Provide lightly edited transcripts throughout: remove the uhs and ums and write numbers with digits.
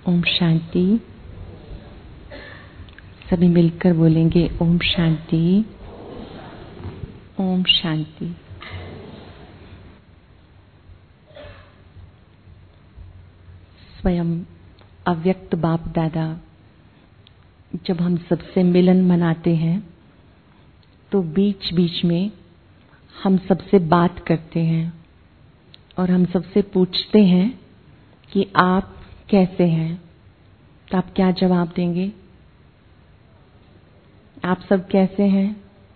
ओम शांति। सभी मिलकर बोलेंगे ओम शांति, ओम शांति। स्वयं अव्यक्त बाप दादा जब हम सबसे मिलन मनाते हैं तो बीच बीच में हम सबसे बात करते हैं और हम सबसे पूछते हैं कि आप कैसे हैं। तो आप क्या जवाब देंगे? आप सब कैसे हैं?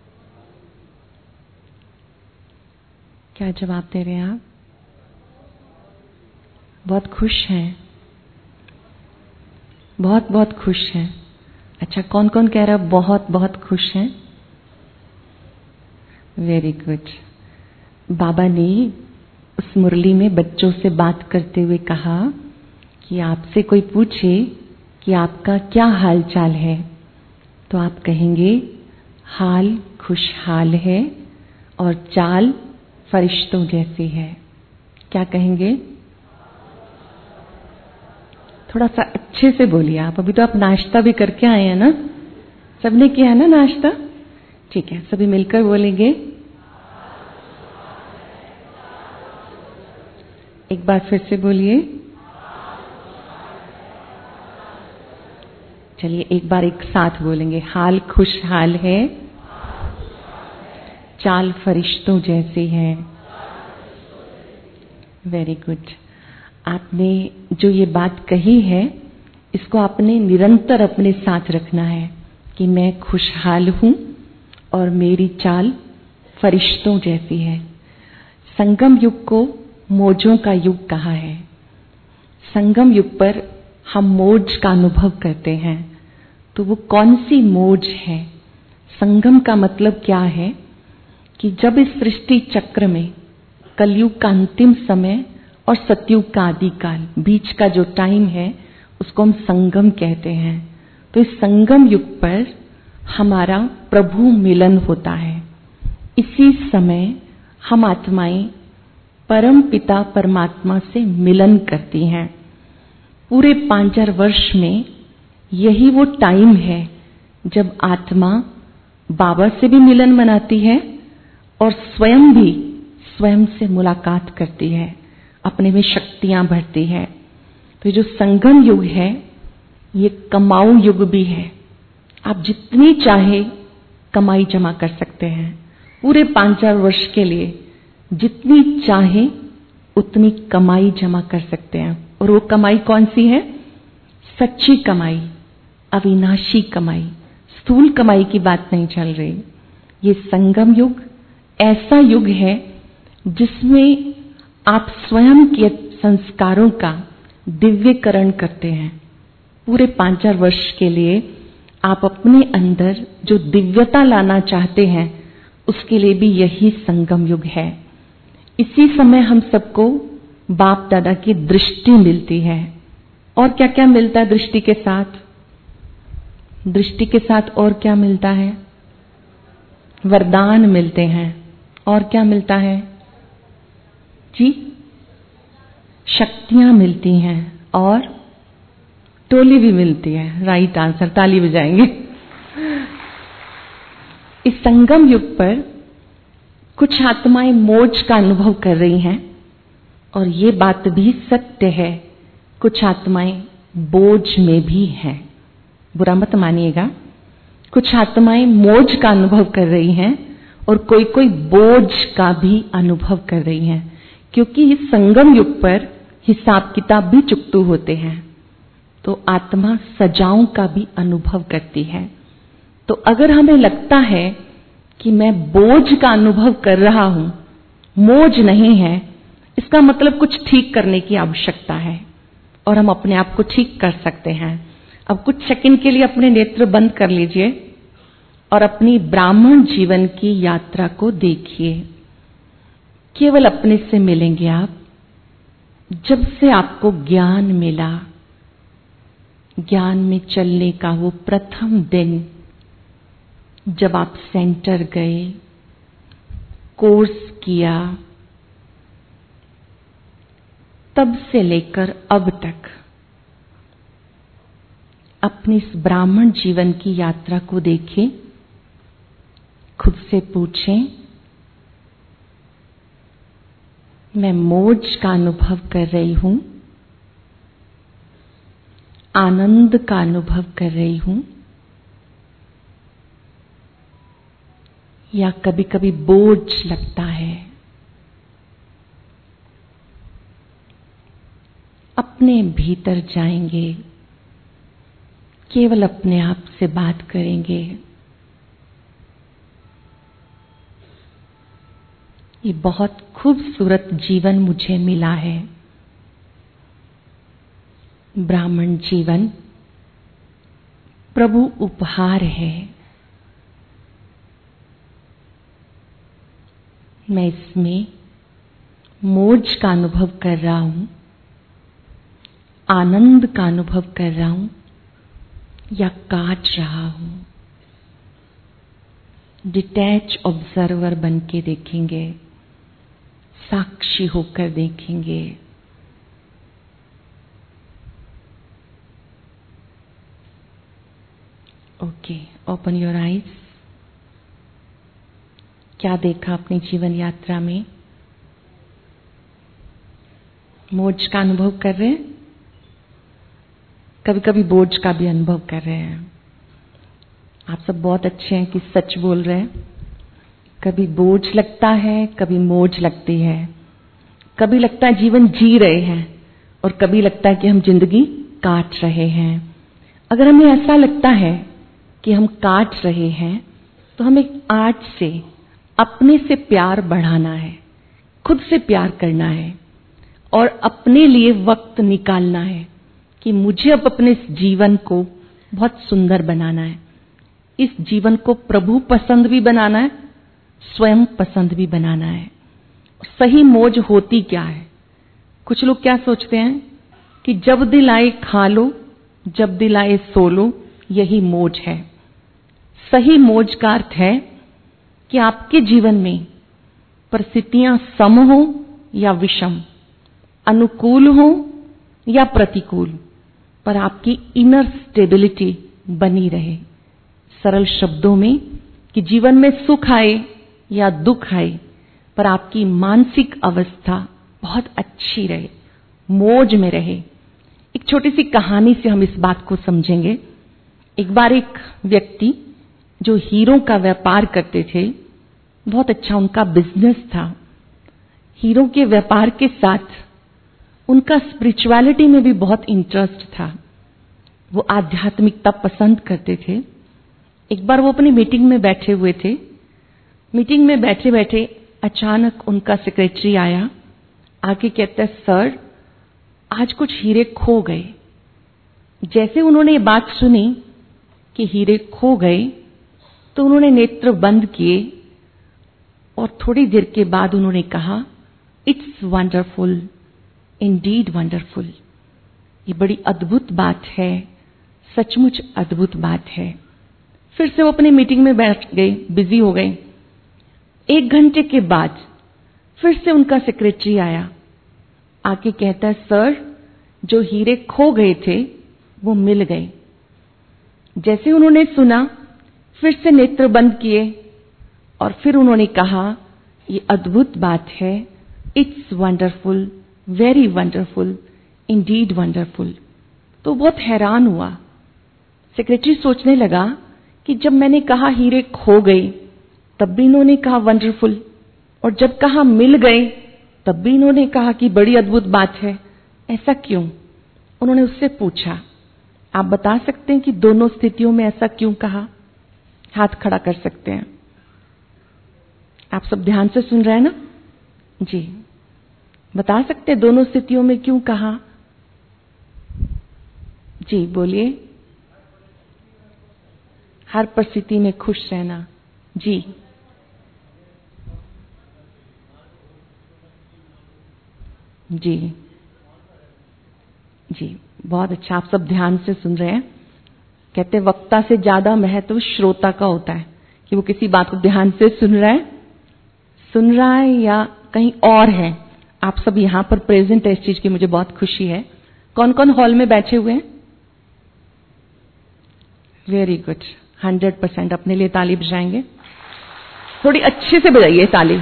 क्या जवाब दे रहे हैं आप? बहुत खुश हैं, बहुत बहुत खुश हैं। अच्छा, कौन कौन कह रहा है बहुत बहुत खुश हैं? Very good. बाबा ने उस मुरली में बच्चों से बात करते हुए कहा कि आपसे कोई पूछे कि आपका क्या हाल चाल है तो आप कहेंगे हाल खुशहाल है और चाल फरिश्तों जैसी है। क्या कहेंगे? थोड़ा सा अच्छे से बोलिए आप। अभी तो आप नाश्ता भी करके आए हैं ना? सबने किया है ना नाश्ता? ठीक है, सभी मिलकर बोलेंगे। एक बार फिर से बोलिए। चलिए एक बार एक साथ बोलेंगे। हाल खुशहाल है, चाल फरिश्तों जैसी है। Very good. आपने जो ये बात कही है इसको आपने निरंतर अपने साथ रखना है कि मैं खुशहाल हूँ और मेरी चाल फरिश्तों जैसी है। संगम युग को मौजों का युग कहा है। संगम युग पर हम मौज का अनुभव करते हैं। तो वो कौन सी मौज है? संगम का मतलब क्या है कि जब इस सृष्टि चक्र में कलयुग का अंतिम समय और सतयुग का आदिकाल, बीच का जो टाइम है उसको हम संगम कहते हैं। तो इस संगम युग पर हमारा प्रभु मिलन होता है। इसी समय हम आत्माएं परम पिता परमात्मा से मिलन करती हैं। पूरे 5000 वर्ष में यही वो टाइम है जब आत्मा बाबा से भी मिलन मनाती है और स्वयं भी स्वयं से मुलाकात करती है, अपने में शक्तियां भरती है। तो ये जो संगम युग है ये कमाऊ युग भी है। आप जितनी चाहे कमाई जमा कर सकते हैं। पूरे 5000 वर्ष के लिए जितनी चाहे उतनी कमाई जमा कर सकते हैं। और वो कमाई कौन सी है? सच्ची कमाई, अविनाशी कमाई, स्थूल कमाई की बात नहीं चल रही। ये संगम युग ऐसा युग है जिसमें आप स्वयं के संस्कारों का दिव्यकरण करते हैं। पूरे 5000 वर्ष के लिए आप अपने अंदर जो दिव्यता लाना चाहते हैं उसके लिए भी यही संगम युग है। इसी समय हम सबको बाप दादा की दृष्टि मिलती है। और क्या क्या मिलता है दृष्टि के साथ? दृष्टि के साथ और क्या मिलता है? वरदान मिलते हैं। और क्या मिलता है जी? शक्तियां मिलती हैं और टोली भी मिलती है। राइट आंसर, ताली बजाएंगे। इस संगम युग पर कुछ आत्माएं मौज का अनुभव कर रही हैं और ये बात भी सत्य है, कुछ आत्माएं बोझ में भी हैं। बुरा मत मानिएगा। कुछ आत्माएं मौज का अनुभव कर रही हैं और कोई कोई बोझ का भी अनुभव कर रही हैं, क्योंकि इस संगम युग पर हिसाब किताब भी चुकतू होते हैं। तो आत्मा सजाओं का भी अनुभव करती है। तो अगर हमें लगता है कि मैं बोझ का अनुभव कर रहा हूं, मौज नहीं है, इसका मतलब कुछ ठीक करने की आवश्यकता है और हम अपने आप को ठीक कर सकते हैं। अब कुछ सेकंड के लिए अपने नेत्र बंद कर लीजिए और अपनी ब्राह्मण जीवन की यात्रा को देखिए। केवल अपने से मिलेंगे आप। जब से आपको ज्ञान मिला, ज्ञान में चलने का वो प्रथम दिन जब आप सेंटर गए, कोर्स किया, तब से लेकर अब तक अपनी इस ब्राह्मण जीवन की यात्रा को देखें, खुद से पूछें, मैं मौज का अनुभव कर रही हूं, आनंद का अनुभव कर रही हूं, या कभी कभी बोझ लगता है। अपने भीतर जाएंगे, केवल अपने आप से बात करेंगे। ये बहुत खूबसूरत जीवन मुझे मिला है। ब्राह्मण जीवन प्रभु उपहार है। मैं इसमें मौज का अनुभव कर रहा हूं, आनंद का अनुभव कर रहा हूं, या काट रहा हूं। डिटैच ऑब्जर्वर बन के देखेंगे, साक्षी होकर देखेंगे। Okay, open your eyes. क्या देखा अपनी जीवन यात्रा में? मौज का अनुभव कर रहे हैं, कभी कभी बोझ का भी अनुभव कर रहे हैं। आप सब बहुत अच्छे हैं कि सच बोल रहे हैं। कभी बोझ लगता है, कभी मौज लगती है। कभी लगता है जीवन जी रहे हैं, और कभी लगता है कि हम जिंदगी काट रहे हैं। अगर हमें ऐसा लगता है कि हम काट रहे हैं, तो हमें आज से अपने से प्यार बढ़ाना है, खुद से प्यार करना है, और अपने लिए वक्त निकालना है कि मुझे अब अपने इस जीवन को बहुत सुंदर बनाना है। इस जीवन को प्रभु पसंद भी बनाना है, स्वयं पसंद भी बनाना है। सही मौज होती क्या है? कुछ लोग क्या सोचते हैं कि जब दिल आए खा लो, जब दिल आए सो लो, यही मौज है। सही मौज का अर्थ है कि आपके जीवन में परिस्थितियां सम हो या विषम, अनुकूल हो या प्रतिकूल, पर आपकी इनर स्टेबिलिटी बनी रहे। सरल शब्दों में कि जीवन में सुख आए या दुख आए, पर आपकी मानसिक अवस्था बहुत अच्छी रहे, मौज में रहे। एक छोटी सी कहानी से हम इस बात को समझेंगे। एक बार एक व्यक्ति जो हीरों का व्यापार करते थे, बहुत अच्छा उनका बिजनेस था। हीरों के व्यापार के साथ उनका स्पिरिचुअलिटी में भी बहुत इंटरेस्ट था। वो आध्यात्मिकता पसंद करते थे। एक बार वो अपनी मीटिंग में बैठे हुए थे। मीटिंग में बैठे बैठे अचानक उनका सेक्रेटरी आया, आके कहता है, सर आज कुछ हीरे खो गए। जैसे उन्होंने ये बात सुनी कि हीरे खो गए, तो उन्होंने नेत्र बंद किए और थोड़ी देर के बाद उन्होंने कहा, इट्स वंडरफुल, इंडीड वंडरफुल। ये बड़ी अद्भुत बात है, सचमुच अद्भुत बात है। फिर से वो अपनी मीटिंग में बैठ गए, बिजी हो गए। 1 घंटे के बाद फिर से उनका सेक्रेटरी आया, आके कहता है, सर जो हीरे खो गए थे वो मिल गए। जैसे उन्होंने सुना, फिर से नेत्र बंद किए और फिर उन्होंने कहा, ये अद्भुत बात है, it's wonderful, very wonderful, indeed wonderful. तो बहुत हैरान हुआ। सेक्रेटरी सोचने लगा कि जब मैंने कहा हीरे खो गए, तब भी इन्होंने कहा वंडरफुल, और जब कहा मिल गए, तब भी इन्होंने कहा कि बड़ी अद्भुत बात है। ऐसा क्यों? उन्होंने उससे पूछा, आप बता सकते हैं कि दोनों स्थितियों में ऐसा क्यों कहा? हाथ खड़ा कर सकते हैं। आप सब ध्यान से सुन रहे हैं ना? जी, बता सकते हैं दोनों स्थितियों में क्यों कहा? जी बोलिए। हर परिस्थिति में खुश रहना। जी जी जी, बहुत अच्छा, आप सब ध्यान से सुन रहे हैं। कहते हैं वक्ता से ज्यादा महत्व श्रोता का होता है, कि वो किसी बात को ध्यान से सुन रहा है या कहीं और है। आप सब यहाँ पर प्रेजेंट है, इस चीज की मुझे बहुत खुशी है। कौन कौन हॉल में बैठे हुए हैं? Very good, 100%। अपने लिए ताली बजाएंगे, थोड़ी अच्छे से बजाइए ताली।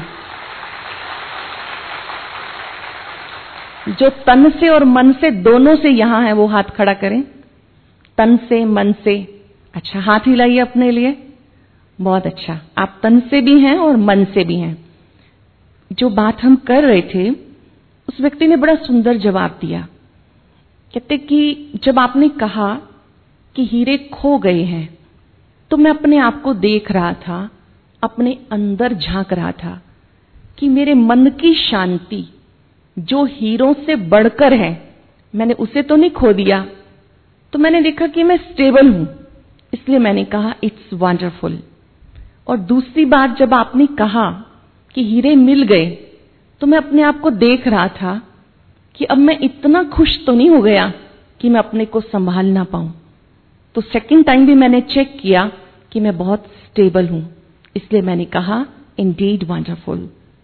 जो तन से और मन से दोनों से यहां है वो हाथ खड़ा करें, तन से मन से। अच्छा, हाथ हिलाइए अपने लिए, बहुत अच्छा। आप तन से भी हैं और मन से भी हैं। जो बात हम कर रहे थे उस व्यक्ति ने बड़ा सुंदर जवाब दिया। कहते कि जब आपने कहा कि हीरे खो गए हैं तो मैं अपने आप को देख रहा था, अपने अंदर झांक रहा था कि मेरे मन की शांति जो हीरों से बढ़कर है, मैंने उसे तो नहीं खो दिया। तो मैंने देखा कि मैं स्टेबल हूं, इसलिए मैंने कहा इट्स वंडरफुल। और दूसरी बात, जब आपने कहा कि हीरे मिल गए तो मैं अपने आप को देख रहा था कि अब मैं इतना खुश तो नहीं हो गया कि मैं अपने को संभाल ना पाऊं। तो सेकंड टाइम भी मैंने चेक किया कि मैं बहुत स्टेबल हूं, इसलिए मैंने कहा इंडीड वंडरफुल।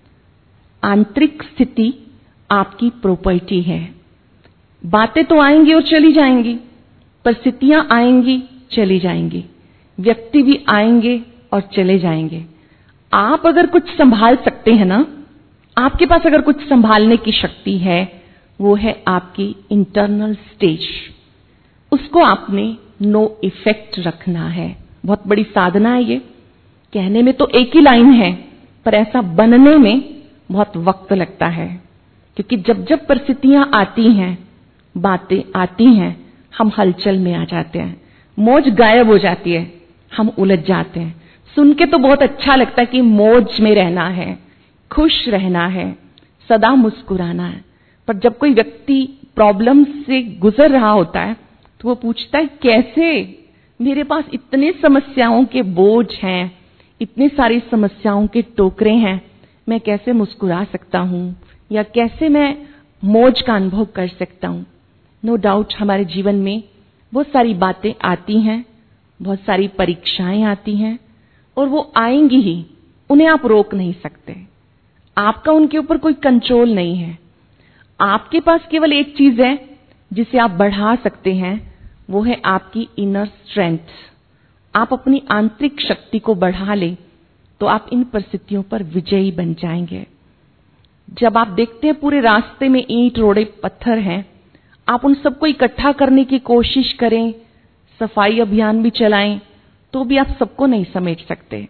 आंतरिक स्थिति आपकी प्रॉपर्टी है। बातें तो आएंगी और चली जाएंगी, परिस्थितियां आएंगी, चली जाएंगी, व्यक्ति भी आएंगे और चले जाएंगे। आप अगर कुछ संभाल सकते हैं ना, आपके पास अगर कुछ संभालने की शक्ति है, वो है आपकी इंटरनल स्टेज। उसको आपने नो इफेक्ट रखना है। बहुत बड़ी साधना है ये। कहने में तो एक ही लाइन है, पर ऐसा बनने में बहुत वक्त लगता है। क्योंकि जब जब परिस्थितियां आती हैं, बातें आती हैं, हम हलचल में आ जाते हैं, मौज गायब हो जाती है, हम उलझ जाते हैं। सुन के तो बहुत अच्छा लगता है कि मौज में रहना है, खुश रहना है, सदा मुस्कुराना है। पर जब कोई व्यक्ति प्रॉब्लम से गुजर रहा होता है तो वो पूछता है कैसे, मेरे पास इतने समस्याओं के बोझ हैं, इतनी सारी समस्याओं के टोकरे हैं, मैं कैसे मुस्कुरा सकता हूं या कैसे मैं मौज का अनुभव कर सकता हूं। नो डाउट हमारे जीवन में बहुत सारी बातें आती हैं, बहुत सारी परीक्षाएं आती हैं, और वो आएंगी ही, उन्हें आप रोक नहीं सकते। आपका उनके ऊपर कोई कंट्रोल नहीं है। आपके पास केवल एक चीज है जिसे आप बढ़ा सकते हैं, वो है आपकी इनर स्ट्रेंथ। आप अपनी आंतरिक शक्ति को बढ़ा ले तो आप इन परिस्थितियों पर विजयी बन जाएंगे। जब आप देखते हैं पूरे रास्ते में ईंट रोड़े पत्थर हैं, आप उन सबको इकट्ठा करने की कोशिश करें, सफाई अभियान भी चलाएं, तो भी आप सबको नहीं समेट सकते।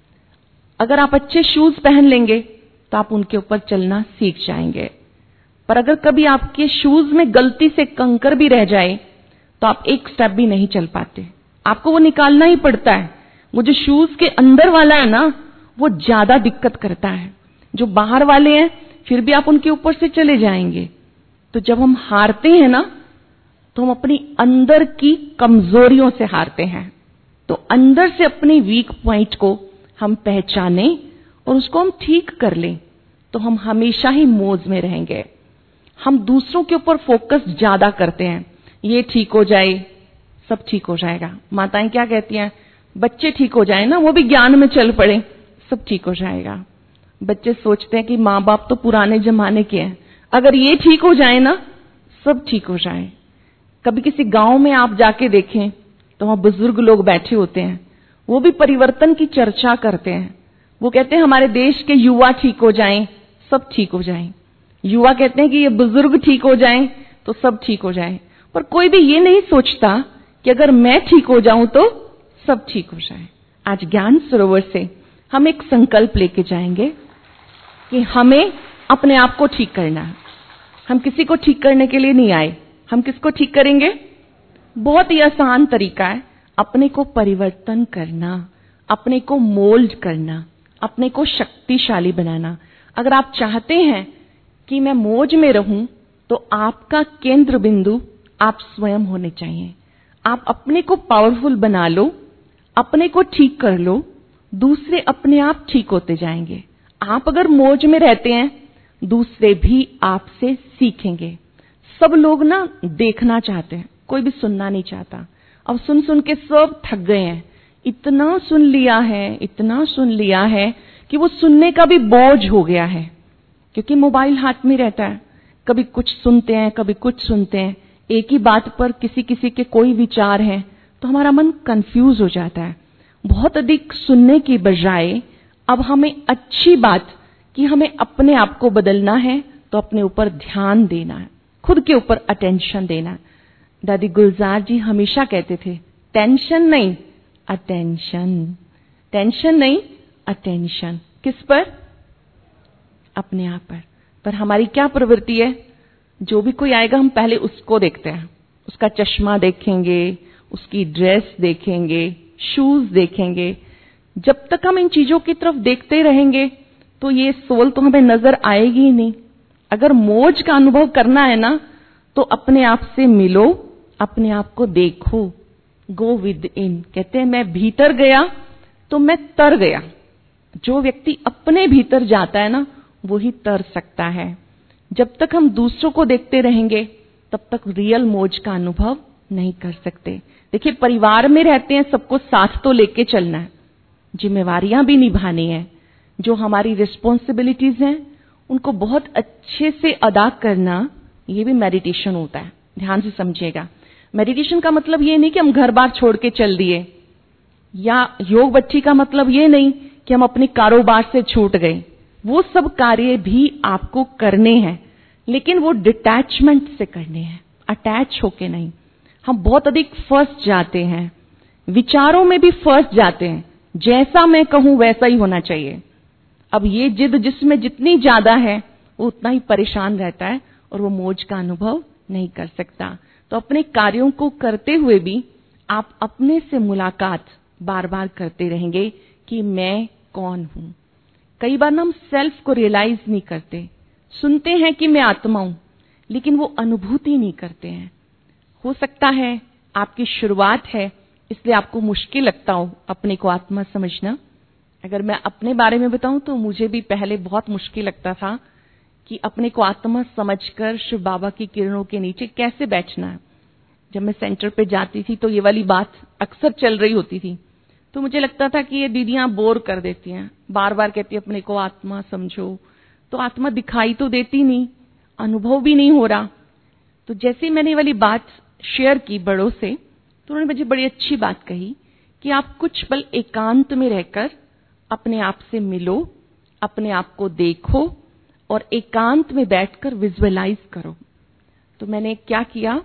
अगर आप अच्छे शूज पहन लेंगे तो आप उनके ऊपर चलना सीख जाएंगे। पर अगर कभी आपके शूज में गलती से कंकर भी रह जाए तो आप एक स्टेप भी नहीं चल पाते, आपको वो निकालना ही पड़ता है। वो जो शूज के अंदर वाला है ना, वो ज्यादा दिक्कत करता है। जो बाहर वाले हैं फिर भी आप उनके ऊपर से चले जाएंगे। तो जब हम हारते हैं ना, तो हम अपनी अंदर की कमजोरियों से हारते हैं। तो अंदर से अपने वीक पॉइंट को हम पहचानें और उसको हम ठीक कर लें, तो हम हमेशा ही मौज में रहेंगे। हम दूसरों के ऊपर फोकस ज्यादा करते हैं, ये ठीक हो जाए, सब ठीक हो जाएगा। माताएं क्या कहती हैं, बच्चे ठीक हो जाए ना, वो भी ज्ञान में चल पड़े, सब ठीक हो जाएगा। बच्चे सोचते हैं कि माँ बाप तो पुराने जमाने के हैं, अगर ये ठीक हो जाए ना, सब ठीक हो जाए। कभी किसी गांव में आप जाके देखें तो वहां बुजुर्ग लोग बैठे होते हैं, वो भी परिवर्तन की चर्चा करते हैं। वो कहते हैं हमारे देश के युवा ठीक हो जाएं, सब ठीक हो जाएं। युवा कहते हैं कि ये बुजुर्ग ठीक हो जाएं तो सब ठीक हो जाए। पर कोई भी ये नहीं सोचता कि अगर मैं ठीक हो जाऊं तो सब ठीक हो जाए। आज ज्ञान सरोवर से हम एक संकल्प लेके जाएंगे कि हमें अपने आप को ठीक करना है। हम किसी को ठीक करने के लिए नहीं आए। हम किसको ठीक करेंगे? बहुत ही आसान तरीका है, अपने को परिवर्तन करना, अपने को मोल्ड करना, अपने को शक्तिशाली बनाना। अगर आप चाहते हैं कि मैं मौज में रहूं, तो आपका केंद्र बिंदु आप स्वयं होने चाहिए। आप अपने को पावरफुल बना लो, अपने को ठीक कर लो, दूसरे अपने आप ठीक होते जाएंगे। आप अगर मौज में रहते हैं, दूसरे भी आपसे सीखेंगे। सब लोग ना देखना चाहते हैं, कोई भी सुनना नहीं चाहता। अब सुन सुन के सब थक गए हैं, इतना सुन लिया है, इतना सुन लिया है कि वो सुनने का भी बोझ हो गया है, क्योंकि मोबाइल हाथ में रहता है। कभी कुछ सुनते हैं, कभी कुछ सुनते हैं, एक ही बात पर किसी किसी के कोई विचार हैं तो हमारा मन कंफ्यूज हो जाता है। बहुत अधिक सुनने की बजाय अब हमें अच्छी बात कि हमें अपने आप को बदलना है, तो अपने ऊपर ध्यान देना है, खुद के ऊपर अटेंशन देना है। दादी गुलजार जी हमेशा कहते थे, टेंशन नहीं अटेंशन, टेंशन नहीं अटेंशन। किस पर? अपने आप पर हमारी क्या प्रवृत्ति है? जो भी कोई आएगा हम पहले उसको देखते हैं, उसका चश्मा देखेंगे, उसकी ड्रेस देखेंगे, शूज देखेंगे। जब तक हम इन चीजों की तरफ देखते रहेंगे तो ये सोल तो हमें नजर आएगी ही नहीं। अगर मौज का अनुभव करना है ना, तो अपने आप से मिलो, अपने आप को देखो, गो विद इन। कहते हैं मैं भीतर गया तो मैं तर गया। जो व्यक्ति अपने भीतर जाता है ना, वो ही तर सकता है। जब तक हम दूसरों को देखते रहेंगे तब तक रियल मौज का अनुभव नहीं कर सकते। देखिए, परिवार में रहते हैं, सबको साथ तो लेके चलना है, जिम्मेवारियां भी निभानी है। जो हमारी रिस्पॉन्सिबिलिटीज हैं उनको बहुत अच्छे से अदा करना, ये भी मेडिटेशन होता है। ध्यान से समझिएगा, मेडिटेशन का मतलब ये नहीं कि हम घर बार छोड़ के चल दिए, या योग बच्ची का मतलब ये नहीं कि हम अपने कारोबार से छूट गए। वो सब कार्य भी आपको करने हैं, लेकिन वो डिटैचमेंट से करने हैं, अटैच होके नहीं। हम बहुत अधिक फंस जाते हैं, विचारों में भी फंस जाते हैं, जैसा मैं कहूं वैसा ही होना चाहिए। अब ये जिद जिसमें जितनी ज्यादा है वो उतना ही परेशान रहता है और वो मौज का अनुभव नहीं कर सकता। तो अपने कार्यों को करते हुए भी आप अपने से मुलाकात बार बार करते रहेंगे कि मैं कौन हूं। कई बार हम सेल्फ को रियलाइज नहीं करते, सुनते हैं कि मैं आत्मा हूं, लेकिन वो अनुभूति नहीं करते हैं। हो सकता है आपकी शुरुआत है, इसलिए आपको मुश्किल लगता हो अपने को आत्मा समझना। अगर मैं अपने बारे में बताऊं तो मुझे भी पहले बहुत मुश्किल लगता था कि अपने को आत्मा समझकर शिव बाबा की किरणों के नीचे कैसे बैठना है। जब मैं सेंटर पे जाती थी तो ये वाली बात अक्सर चल रही होती थी, तो मुझे लगता था कि ये दीदियां बोर कर देती हैं, बार बार कहती अपने को आत्मा समझो। तो आत्मा दिखाई तो देती नहीं, अनुभव भी नहीं हो रहा। तो जैसे ही मैंने ये वाली बात शेयर की बड़ों से, तो उन्होंने मुझे बड़ी अच्छी बात कही कि आप कुछ पल एकांत में रहकर अपने आप से मिलो, अपने आप को देखो और एकांत में बैठकर विजुअलाइज करो। तो मैंने क्या किया,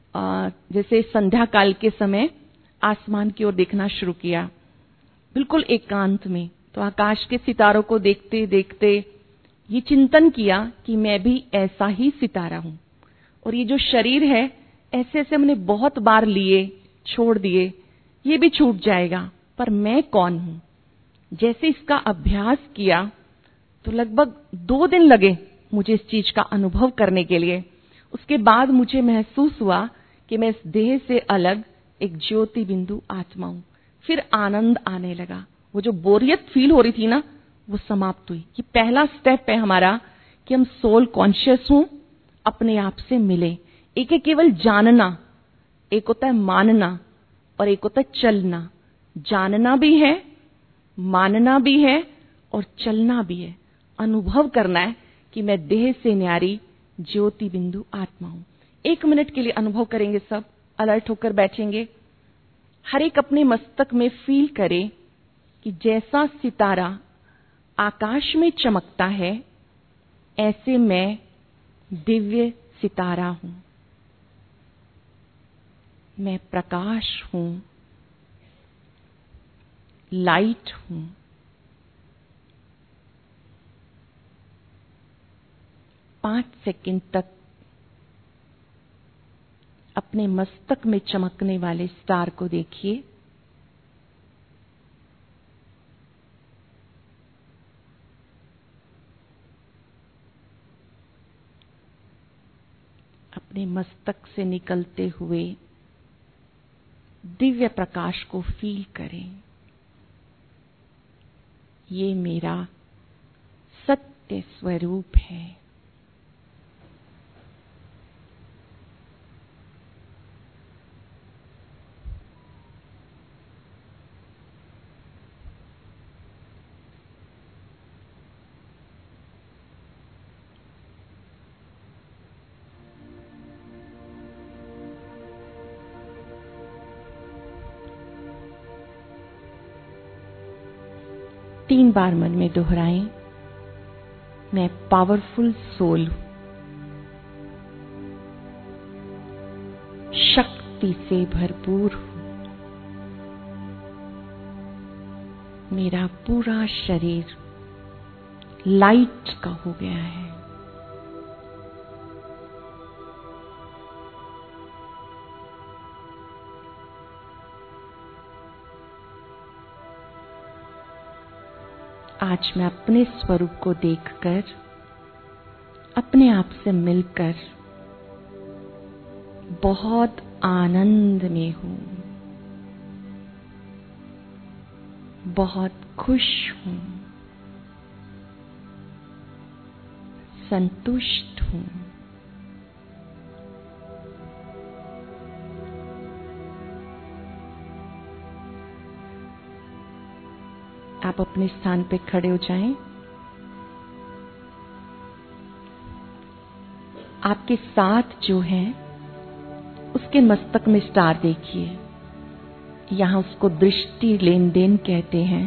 जैसे संध्या काल के समय आसमान की ओर देखना शुरू किया, बिल्कुल एकांत में। तो आकाश के सितारों को देखते देखते ये चिंतन किया कि मैं भी ऐसा ही सितारा हूं, और ये जो शरीर है ऐसे ऐसे हमने बहुत बार लिए, छोड़ दिए, ये भी छूट जाएगा, पर मैं कौन हूं। जैसे इसका अभ्यास किया तो लगभग 2 दिन लगे मुझे इस चीज का अनुभव करने के लिए। उसके बाद मुझे महसूस हुआ कि मैं इस देह से अलग एक ज्योति बिंदु आत्मा हूं। फिर आनंद आने लगा, वो जो बोरियत फील हो रही थी ना, वो समाप्त हुई। ये पहला स्टेप है हमारा कि हम सोल कॉन्शियस हों, अपने आप से मिले। एक है केवल जानना, एक होता है मानना, और एक होता है चलना। जानना भी है, मानना भी है और चलना भी है। अनुभव करना है कि मैं देह से न्यारी ज्योति बिंदु आत्मा हूं। 1 मिनट के लिए अनुभव करेंगे, सब अलर्ट होकर बैठेंगे। हर एक अपने मस्तक में फील करे कि जैसा सितारा आकाश में चमकता है, ऐसे मैं दिव्य सितारा हूं। मैं प्रकाश हूं, लाइट हूं। पांच सेकंड तक अपने मस्तक में चमकने वाले स्टार को देखिए। अपने मस्तक से निकलते हुए दिव्य प्रकाश को फील करें। ये मेरा सत्य स्वरूप है। 3 बार मन में दोहराएं, मैं पावरफुल सोल हूं, शक्ति से भरपूर हूं, मेरा पूरा शरीर लाइट का हो गया है। आज मैं अपने स्वरूप को देखकर, अपने आप से मिलकर बहुत आनंद में हूं, बहुत खुश हूं, संतुष्ट हूं। आप अपने स्थान पे खड़े हो जाएं। आपके साथ जो है उसके मस्तक में स्टार देखिए। यहां उसको दृष्टि लेन देन कहते हैं।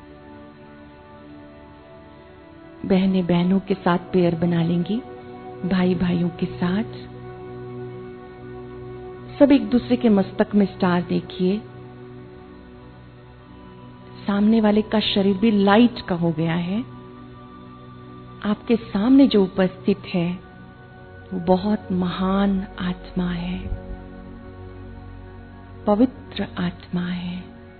बहनें बहनों के साथ पेयर बना लेंगी, भाई भाइयों के साथ। सब एक दूसरे के मस्तक में स्टार देखिए। सामने वाले का शरीर भी लाइट का हो गया है। आपके सामने जो उपस्थित है वो बहुत महान आत्मा है, पवित्र आत्मा है।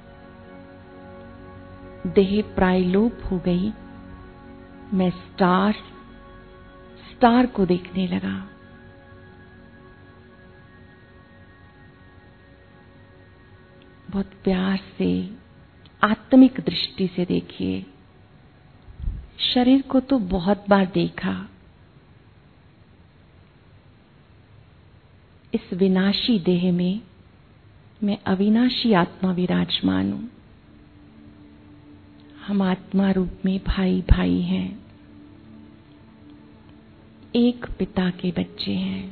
देह प्रायलोप हो गई। मैं स्टार को देखने लगा। बहुत प्यार से आत्मिक दृष्टि से देखिए। शरीर को तो बहुत बार देखा। इस विनाशी देह में मैं अविनाशी आत्मा विराजमान हूं। हम आत्मा रूप में भाई भाई हैं, एक पिता के बच्चे हैं।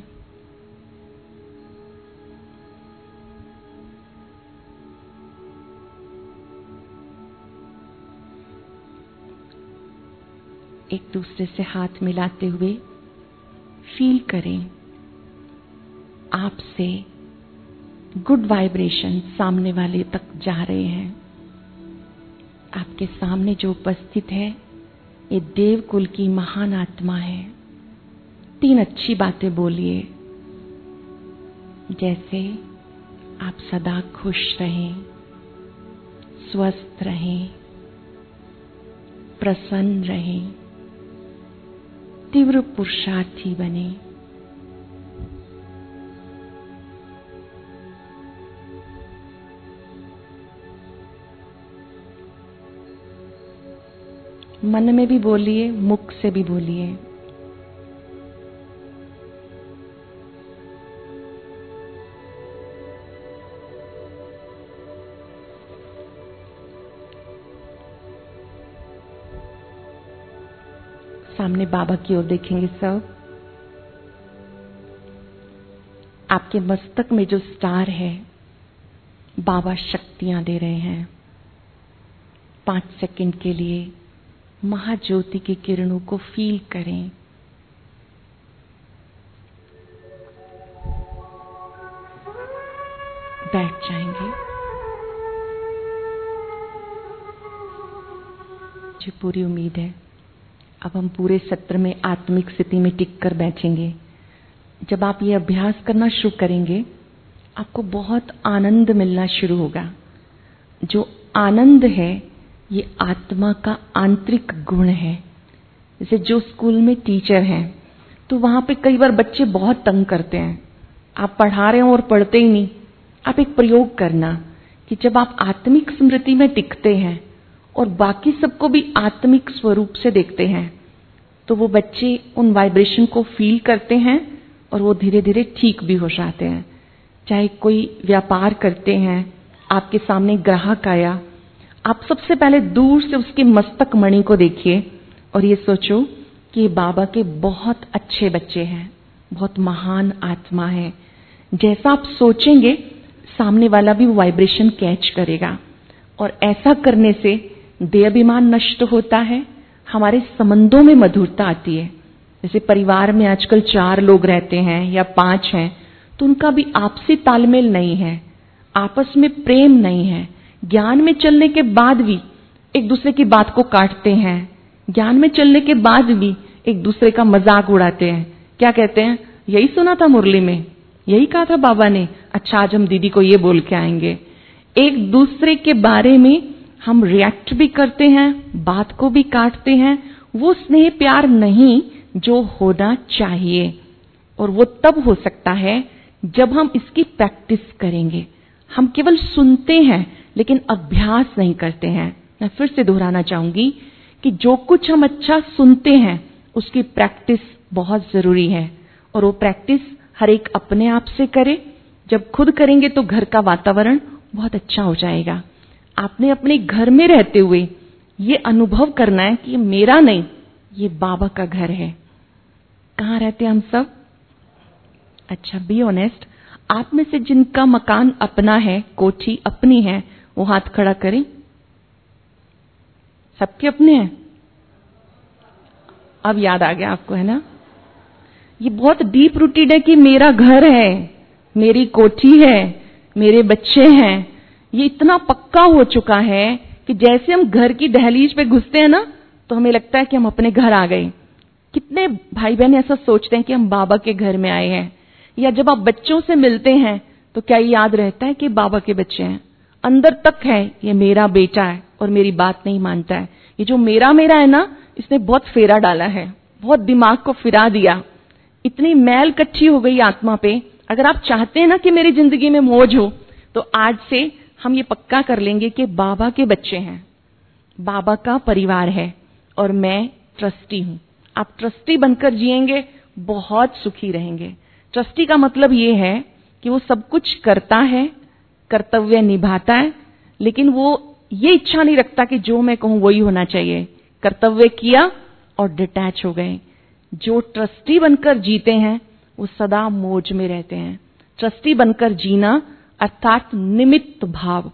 एक दूसरे से हाथ मिलाते हुए फील करें, आपसे गुड वाइब्रेशन सामने वाले तक जा रहे हैं। आपके सामने जो उपस्थित है ये देव कुल की महान आत्मा है। 3 अच्छी बातें बोलिए, जैसे आप सदा खुश रहें, स्वस्थ रहें, प्रसन्न रहें, तीव्र पुरुषार्थी बने। मन में भी बोलिए, मुख से भी बोलिए। सामने बाबा की ओर देखेंगे सब। आपके मस्तक में जो स्टार है, बाबा शक्तियां दे रहे हैं। 5 सेकंड के लिए महाज्योति की किरणों को फील करें। बैठ जाएंगे। मुझे पूरी उम्मीद है अब हम पूरे सत्र में आत्मिक स्थिति में टिक कर बैठेंगे। जब आप ये अभ्यास करना शुरू करेंगे, आपको बहुत आनंद मिलना शुरू होगा। जो आनंद है ये आत्मा का आंतरिक गुण है। जैसे जो स्कूल में टीचर हैं तो वहां पे कई बार बच्चे बहुत तंग करते हैं। आप पढ़ा रहे हो और पढ़ते ही नहीं। आप एक प्रयोग करना कि जब आप आत्मिक स्मृति में टिकते हैं और बाकी सबको भी आत्मिक स्वरूप से देखते हैं तो वो बच्चे उन वाइब्रेशन को फील करते हैं और वो धीरे धीरे ठीक भी हो जाते हैं। चाहे कोई व्यापार करते हैं, आपके सामने ग्राहक आया, आप सबसे पहले दूर से उसके मस्तक मणि को देखिए और ये सोचो कि ये बाबा के बहुत अच्छे बच्चे हैं, बहुत महान आत्मा है। जैसा आप सोचेंगे सामने वाला भी वो वाइब्रेशन कैच करेगा और ऐसा करने से देहाभिमान नष्ट होता है, हमारे संबंधों में मधुरता आती है। जैसे परिवार में आजकल 4 लोग रहते हैं या 5 हैं, तो उनका भी आपसी तालमेल नहीं है, आपस में प्रेम नहीं है। ज्ञान में चलने के बाद भी एक दूसरे की बात को काटते हैं, ज्ञान में चलने के बाद भी एक दूसरे का मजाक उड़ाते हैं। क्या कहते हैं, यही सुना था मुरली में, यही कहा था बाबा ने, अच्छा आज हम दीदी को ये बोल के आएंगे। एक दूसरे के बारे में हम रिएक्ट भी करते हैं, बात को भी काटते हैं। वो स्नेह प्यार नहीं जो होना चाहिए, और वो तब हो सकता है जब हम इसकी प्रैक्टिस करेंगे। हम केवल सुनते हैं लेकिन अभ्यास नहीं करते हैं। मैं फिर से दोहराना चाहूंगी कि जो कुछ हम अच्छा सुनते हैं उसकी प्रैक्टिस बहुत जरूरी है, और वो प्रैक्टिस हर एक अपने आप से करे। जब खुद करेंगे तो घर का वातावरण बहुत अच्छा हो जाएगा। आपने अपने घर में रहते हुए ये अनुभव करना है कि मेरा नहीं, ये बाबा का घर है। कहाँ रहते हैं हम सब? अच्छा, बी ऑनेस्ट। आप में से जिनका मकान अपना है, कोठी अपनी है, वो हाथ खड़ा करें। सबके अपने हैं? अब याद आ गया आपको, है ना? ये बहुत डीप रूटेड है कि मेरा घर है, मेरी कोठी है, मेरे बच्चे हैं। ये इतना पक्का हो चुका है कि जैसे हम घर की दहलीज पे घुसते हैं ना, तो हमें लगता है कि हम अपने घर आ गए। कितने भाई बहन ऐसा सोचते हैं कि हम बाबा के घर में आए हैं? या जब आप बच्चों से मिलते हैं तो क्या याद रहता है कि बाबा के बच्चे हैं? अंदर तक है ये मेरा बेटा है और मेरी बात नहीं मानता है। ये जो मेरा मेरा है ना, इसने बहुत फेरा डाला है, बहुत दिमाग को फिरा दिया, इतनी मैल कच्ची हो गई आत्मा पे। अगर आप चाहते हैं ना कि मेरी जिंदगी में मौज हो, तो आज से हम ये पक्का कर लेंगे कि बाबा के बच्चे हैं, बाबा का परिवार है और मैं ट्रस्टी हूं। आप ट्रस्टी बनकर जिएंगे, बहुत सुखी रहेंगे। ट्रस्टी का मतलब ये है कि वो सब कुछ करता है, कर्तव्य निभाता है, लेकिन वो ये इच्छा नहीं रखता कि जो मैं कहूं वही होना चाहिए। कर्तव्य किया और डिटैच हो गए। जो ट्रस्टी बनकर जीते हैं वो सदा मौज में रहते हैं। ट्रस्टी बनकर जीना अर्थात निमित्त भाव।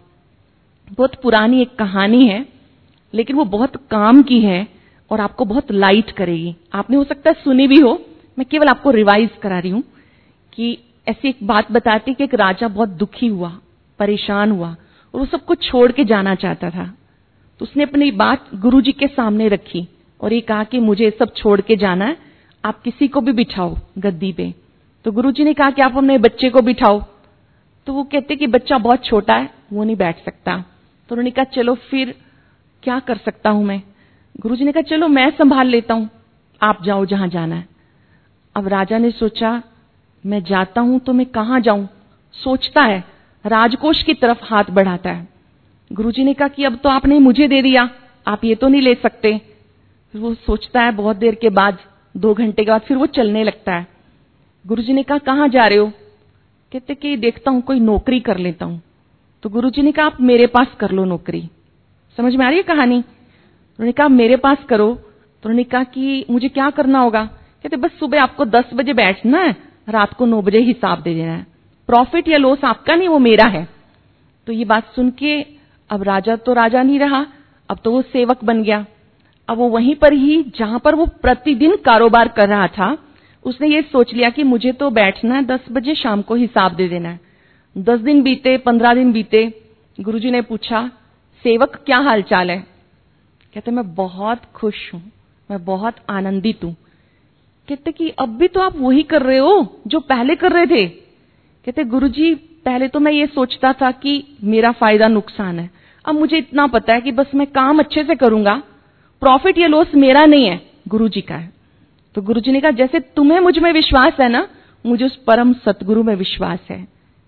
बहुत पुरानी एक कहानी है, लेकिन वो बहुत काम की है और आपको बहुत लाइट करेगी। आपने हो सकता है सुनी भी हो, मैं केवल आपको रिवाइज करा रही हूं कि ऐसी एक बात बताती कि एक राजा बहुत दुखी हुआ, परेशान हुआ और वो सब कुछ छोड़ के जाना चाहता था। तो उसने अपनी बात गुरुजी के सामने रखी और ये कहा कि मुझे सब छोड़ के जाना है, आप किसी को भी बिठाओ गद्दी पे। तो गुरुजी ने कहा कि आप अपने बच्चे को बिठाओ। तो वो कहते कि बच्चा बहुत छोटा है, वो नहीं बैठ सकता। तो उन्होंने कहा चलो फिर क्या कर सकता हूं मैं? गुरुजी ने कहा चलो मैं संभाल लेता हूं, आप जाओ जहां जाना है। अब राजा ने सोचा मैं जाता हूं तो मैं कहां जाऊं? सोचता है, राजकोष की तरफ हाथ बढ़ाता है। गुरुजी ने कहा कि अब तो आपने मुझे दे दिया, आप ये तो नहीं ले सकते। फिर वो सोचता है, बहुत देर के बाद, 2 घंटे के बाद फिर वो चलने लगता है। गुरुजी ने कहा कहां जा रहे हो? कहते कि देखता हूं कोई नौकरी कर लेता हूं। तो गुरुजी ने कहा आप मेरे पास कर लो नौकरी। समझ में आ रही है कहानी? उन्होंने कहा मेरे पास करो। तो उन्होंने कहा कि मुझे क्या करना होगा? कहते बस सुबह आपको 10 बजे बैठना है, रात को 9 बजे हिसाब दे देना है। प्रॉफिट या लॉस आपका नहीं, वो मेरा है। तो ये बात सुन के अब राजा तो राजा नहीं रहा, अब तो वो सेवक बन गया। अब वो वहीं पर ही जहां पर वो प्रतिदिन कारोबार कर रहा था, उसने ये सोच लिया कि मुझे तो बैठना है, 10 बजे शाम को हिसाब दे देना है। 10 दिन बीते, 15 दिन बीते। गुरुजी ने पूछा सेवक क्या हाल चाल है? कहते मैं बहुत खुश हूं, मैं बहुत आनंदित हूं। कहते कि अब भी तो आप वही कर रहे हो जो पहले कर रहे थे। कहते गुरुजी पहले तो मैं ये सोचता था कि मेरा फायदा नुकसान है, अब मुझे इतना पता है कि बस मैं काम अच्छे से करूंगा, प्रॉफिट या लॉस मेरा नहीं है, गुरुजी का है। तो गुरुजी ने कहा जैसे तुम्हें मुझ में विश्वास है ना, मुझे उस परम सतगुरु में विश्वास है।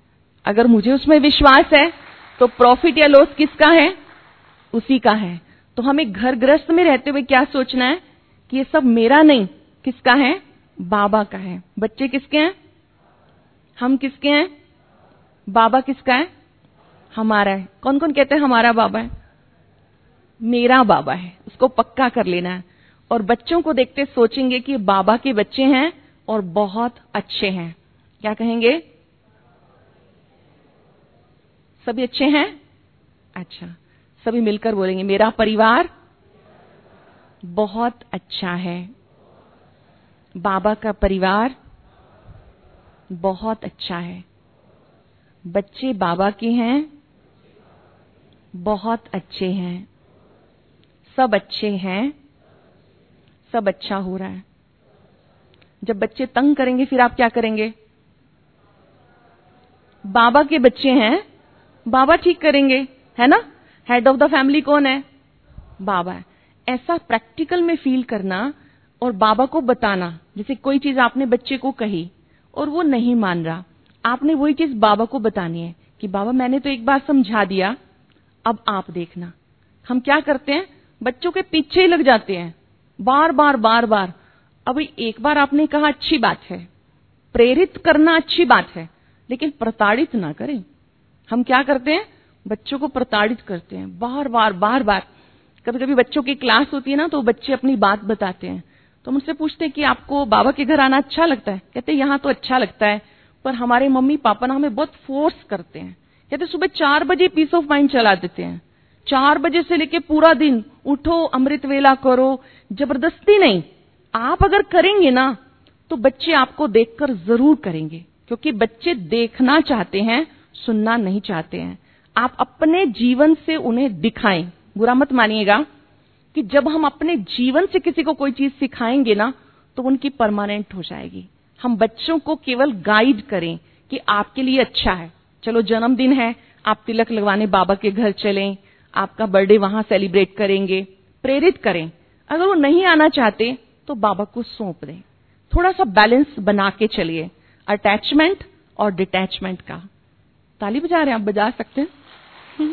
अगर मुझे उसमें विश्वास है तो प्रॉफिट या लॉस किसका है? उसी का है। तो हमें घर गृहस्थ में रहते हुए क्या सोचना है कि ये सब मेरा नहीं, किसका है? बाबा का है। बच्चे किसके हैं? हम किसके हैं? बाबा किसका है? हमारा है। कौन कौन कहते हैं हमारा बाबा है? मेरा बाबा है। उसको पक्का कर लेना है। और बच्चों को देखते सोचेंगे कि बाबा के बच्चे हैं और बहुत अच्छे हैं। क्या कहेंगे? सभी अच्छे हैं? अच्छा, सभी मिलकर बोलेंगे, मेरा परिवार बहुत अच्छा है। बाबा का परिवार बहुत अच्छा है। बच्चे बाबा के हैं, बहुत अच्छे हैं। सब अच्छे हैं, सब अच्छा हो रहा है। जब बच्चे तंग करेंगे फिर आप क्या करेंगे? बाबा के बच्चे हैं, बाबा ठीक करेंगे, है ना? हेड ऑफ द फैमिली कौन है? बाबा है। ऐसा प्रैक्टिकल में फील करना और बाबा को बताना। जैसे कोई चीज आपने बच्चे को कही और वो नहीं मान रहा, आपने वही चीज बाबा को बतानी है कि बाबा मैंने तो एक बार समझा दिया, अब आप देखना। हम क्या करते हैं? बच्चों के पीछे ही लग जाते हैं, बार बार बार बार। अभी एक बार आपने कहा अच्छी बात है, प्रेरित करना अच्छी बात है, लेकिन प्रताड़ित ना करें। हम क्या करते हैं? बच्चों को प्रताड़ित करते हैं बार बार बार बार। कभी कभी बच्चों की क्लास होती है ना, तो बच्चे अपनी बात बताते हैं, तो मुझसे पूछते हैं कि आपको बाबा के घर आना अच्छा लगता है? कहते हैं यहाँ तो अच्छा लगता है, पर हमारे मम्मी पापा ना हमें बहुत फोर्स करते हैं। कहते सुबह 4 बजे पीस ऑफ माइंड चला देते हैं, 4 बजे से लेके पूरा दिन उठो, अमृत वेला करो, जबरदस्ती नहीं। आप अगर करेंगे ना तो बच्चे आपको देखकर जरूर करेंगे, क्योंकि बच्चे देखना चाहते हैं, सुनना नहीं चाहते हैं। आप अपने जीवन से उन्हें दिखाएं। बुरा मत मानिएगा कि जब हम अपने जीवन से किसी को कोई चीज सिखाएंगे ना तो उनकी परमानेंट हो जाएगी। हम बच्चों को केवल गाइड करें कि आपके लिए अच्छा है। चलो जन्मदिन है, आप तिलक लगवाने बाबा के घर चलें, आपका बर्थडे वहां सेलिब्रेट करेंगे। प्रेरित करें। अगर वो नहीं आना चाहते तो बाबा को सौंप दें। थोड़ा सा बैलेंस बना के चलिए, अटैचमेंट और डिटैचमेंट का। ताली बजा रहे हैं आप? बजा सकते हैं।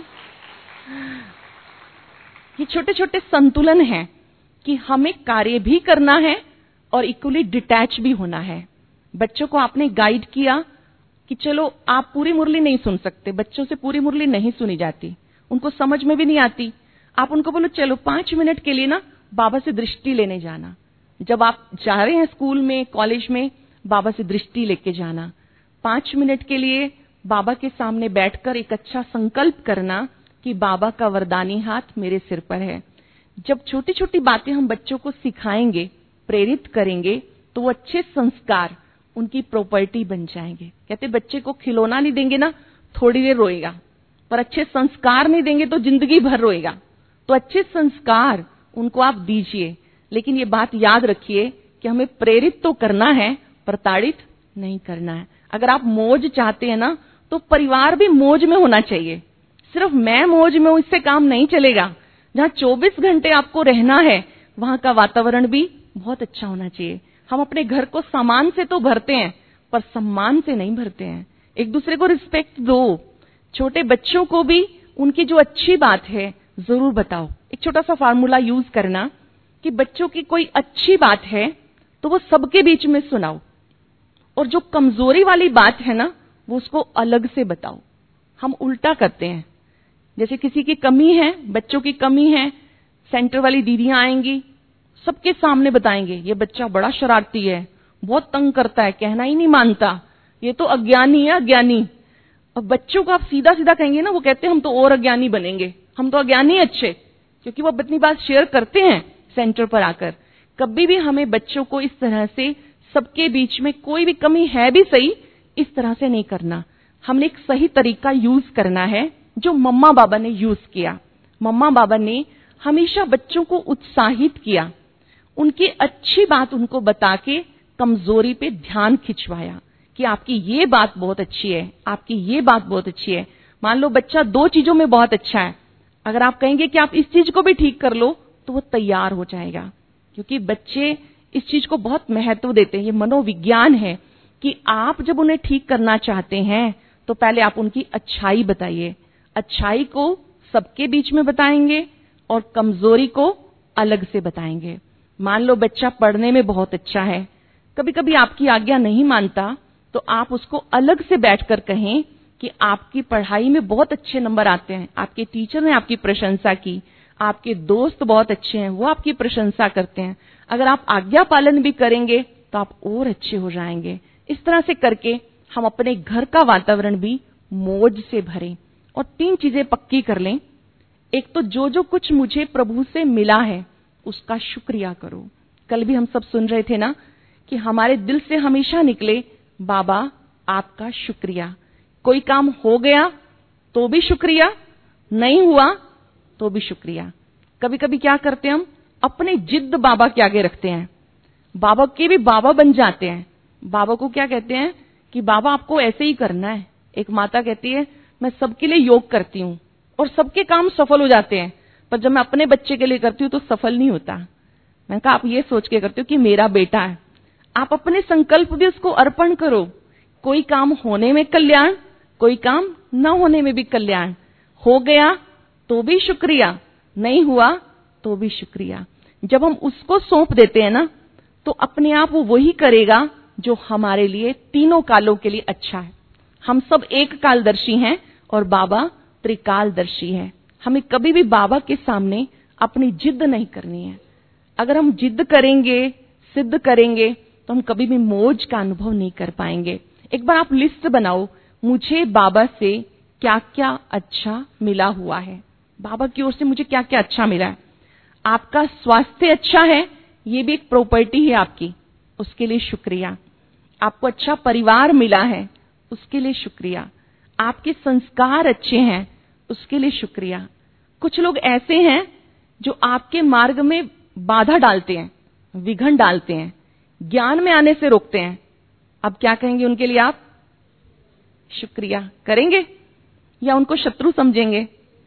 ये छोटे छोटे संतुलन हैं कि हमें कार्य भी करना है और इक्वली डिटैच भी होना है। बच्चों को आपने गाइड किया कि चलो आप पूरी मुरली नहीं सुन सकते, बच्चों से पूरी मुरली नहीं सुनी जाती, उनको समझ में भी नहीं आती। आप उनको बोलो चलो 5 मिनट के लिए ना बाबा से दृष्टि लेने जाना। जब आप जा रहे हैं स्कूल में, कॉलेज में, बाबा से दृष्टि लेके जाना। 5 मिनट के लिए बाबा के सामने बैठकर एक अच्छा संकल्प करना कि बाबा का वरदानी हाथ मेरे सिर पर है। जब छोटी छोटी बातें हम बच्चों को सिखाएंगे, प्रेरित करेंगे, तो वो अच्छे संस्कार उनकी प्रॉपर्टी बन जाएंगे। कहते बच्चे को खिलौना नहीं देंगे ना, थोड़ी देर रोएगा, पर अच्छे संस्कार नहीं देंगे तो जिंदगी भर रोएगा। तो अच्छे संस्कार उनको आप दीजिए, लेकिन ये बात याद रखिए कि हमें प्रेरित तो करना है, प्रताड़ित नहीं करना है। अगर आप मौज चाहते हैं ना तो परिवार भी मौज में होना चाहिए। सिर्फ मैं मौज में हूं इससे काम नहीं चलेगा। जहां 24 घंटे आपको रहना है वहां का वातावरण भी बहुत अच्छा होना चाहिए। हम अपने घर को सामान से तो भरते हैं पर सम्मान से नहीं भरते हैं। एक दूसरे को रिस्पेक्ट दो। छोटे बच्चों को भी उनकी जो अच्छी बात है जरूर बताओ। एक छोटा सा फार्मूला यूज करना कि बच्चों की कोई अच्छी बात है तो वो सबके बीच में सुनाओ, और जो कमजोरी वाली बात है ना वो उसको अलग से बताओ। हम उल्टा करते हैं। जैसे किसी की कमी है, बच्चों की कमी है, सेंटर वाली दीदियां आएंगी, सबके सामने बताएंगे ये बच्चा बड़ा शरारती है, बहुत तंग करता है, कहना ही नहीं मानता, ये तो अज्ञानी है, अज्ञानी। और बच्चों को आप सीधा सीधा कहेंगे ना, वो कहते हैं हम तो और अज्ञानी बनेंगे, हम तो अज्ञानी अच्छे, क्योंकि वो अपनी बात शेयर करते हैं सेंटर पर आकर। कभी भी हमें बच्चों को इस तरह से सबके बीच में कोई भी कमी है भी सही, इस तरह से नहीं करना। हमने एक सही तरीका यूज करना है जो मम्मा बाबा ने यूज किया। मम्मा बाबा ने हमेशा बच्चों को उत्साहित किया, उनकी अच्छी बात उनको बता के कमजोरी पे ध्यान खिंचवाया कि आपकी ये बात बहुत अच्छी है, आपकी ये बात बहुत अच्छी है। मान लो बच्चा 2 चीजों में बहुत अच्छा है, अगर आप कहेंगे कि आप इस चीज को भी ठीक कर लो तो वो तैयार हो जाएगा, क्योंकि बच्चे इस चीज को बहुत महत्व देते हैं। ये मनोविज्ञान है कि आप जब उन्हें ठीक करना चाहते हैं तो पहले आप उनकी अच्छाई बताइए। अच्छाई को सबके बीच में बताएंगे और कमजोरी को अलग से बताएंगे। मान लो बच्चा पढ़ने में बहुत अच्छा है, कभी कभी आपकी आज्ञा नहीं मानता, तो आप उसको अलग से बैठकर कहें कि आपकी पढ़ाई में बहुत अच्छे नंबर आते हैं, आपके टीचर ने आपकी प्रशंसा की, आपके दोस्त बहुत अच्छे हैं, वो आपकी प्रशंसा करते हैं। अगर आप आज्ञा पालन भी करेंगे तो आप और अच्छे हो जाएंगे। इस तरह से करके हम अपने घर का वातावरण भी मौज से भरें। और 3 चीजें पक्की कर लें। एक तो जो जो कुछ मुझे प्रभु से मिला है उसका शुक्रिया करो। कल भी हम सब सुन रहे थे ना कि हमारे दिल से हमेशा निकले, बाबा आपका शुक्रिया। कोई काम हो गया तो भी शुक्रिया, नहीं हुआ तो भी शुक्रिया। कभी कभी क्या करते हैं, हम अपनी जिद बाबा के आगे रखते हैं, बाबा के भी बाबा बन जाते हैं। बाबा को क्या कहते हैं कि बाबा आपको ऐसे ही करना है। एक माता कहती है मैं सबके लिए योग करती हूँ और सबके काम सफल हो जाते हैं, पर जब मैं अपने बच्चे के लिए करती हूँ तो सफल नहीं होता। मैंने कहा आप ये सोच के करते हो कि मेरा बेटा है, आप अपने संकल्प भी उसको अर्पण करो। कोई काम होने में कल्याण, कोई काम न होने में भी कल्याण। हो गया तो भी शुक्रिया, नहीं हुआ तो भी शुक्रिया। जब हम उसको सौंप देते हैं ना तो अपने आप वो वही करेगा जो हमारे लिए तीनों कालों के लिए अच्छा है। हम सब एक कालदर्शी हैं और बाबा त्रिकालदर्शी है। हमें कभी भी बाबा के सामने अपनी जिद नहीं करनी है। अगर हम जिद करेंगे, सिद्ध करेंगे, तो हम कभी भी मौज का अनुभव नहीं कर पाएंगे। एक बार आप लिस्ट बनाओ, मुझे बाबा से क्या क्या अच्छा मिला हुआ है, बाबा की ओर से मुझे क्या क्या अच्छा मिला है। आपका स्वास्थ्य अच्छा है, ये भी एक प्रॉपर्टी है आपकी, उसके लिए शुक्रिया। आपको अच्छा परिवार मिला है, उसके लिए शुक्रिया। आपके संस्कार अच्छे हैं, उसके लिए शुक्रिया। कुछ लोग ऐसे हैं जो आपके मार्ग में बाधा डालते हैं, विघ्न डालते हैं, ज्ञान में आने से रोकते हैं। अब क्या कहेंगे उनके लिए आप? शुक्रिया करेंगे या उनको शत्रु समझेंगे?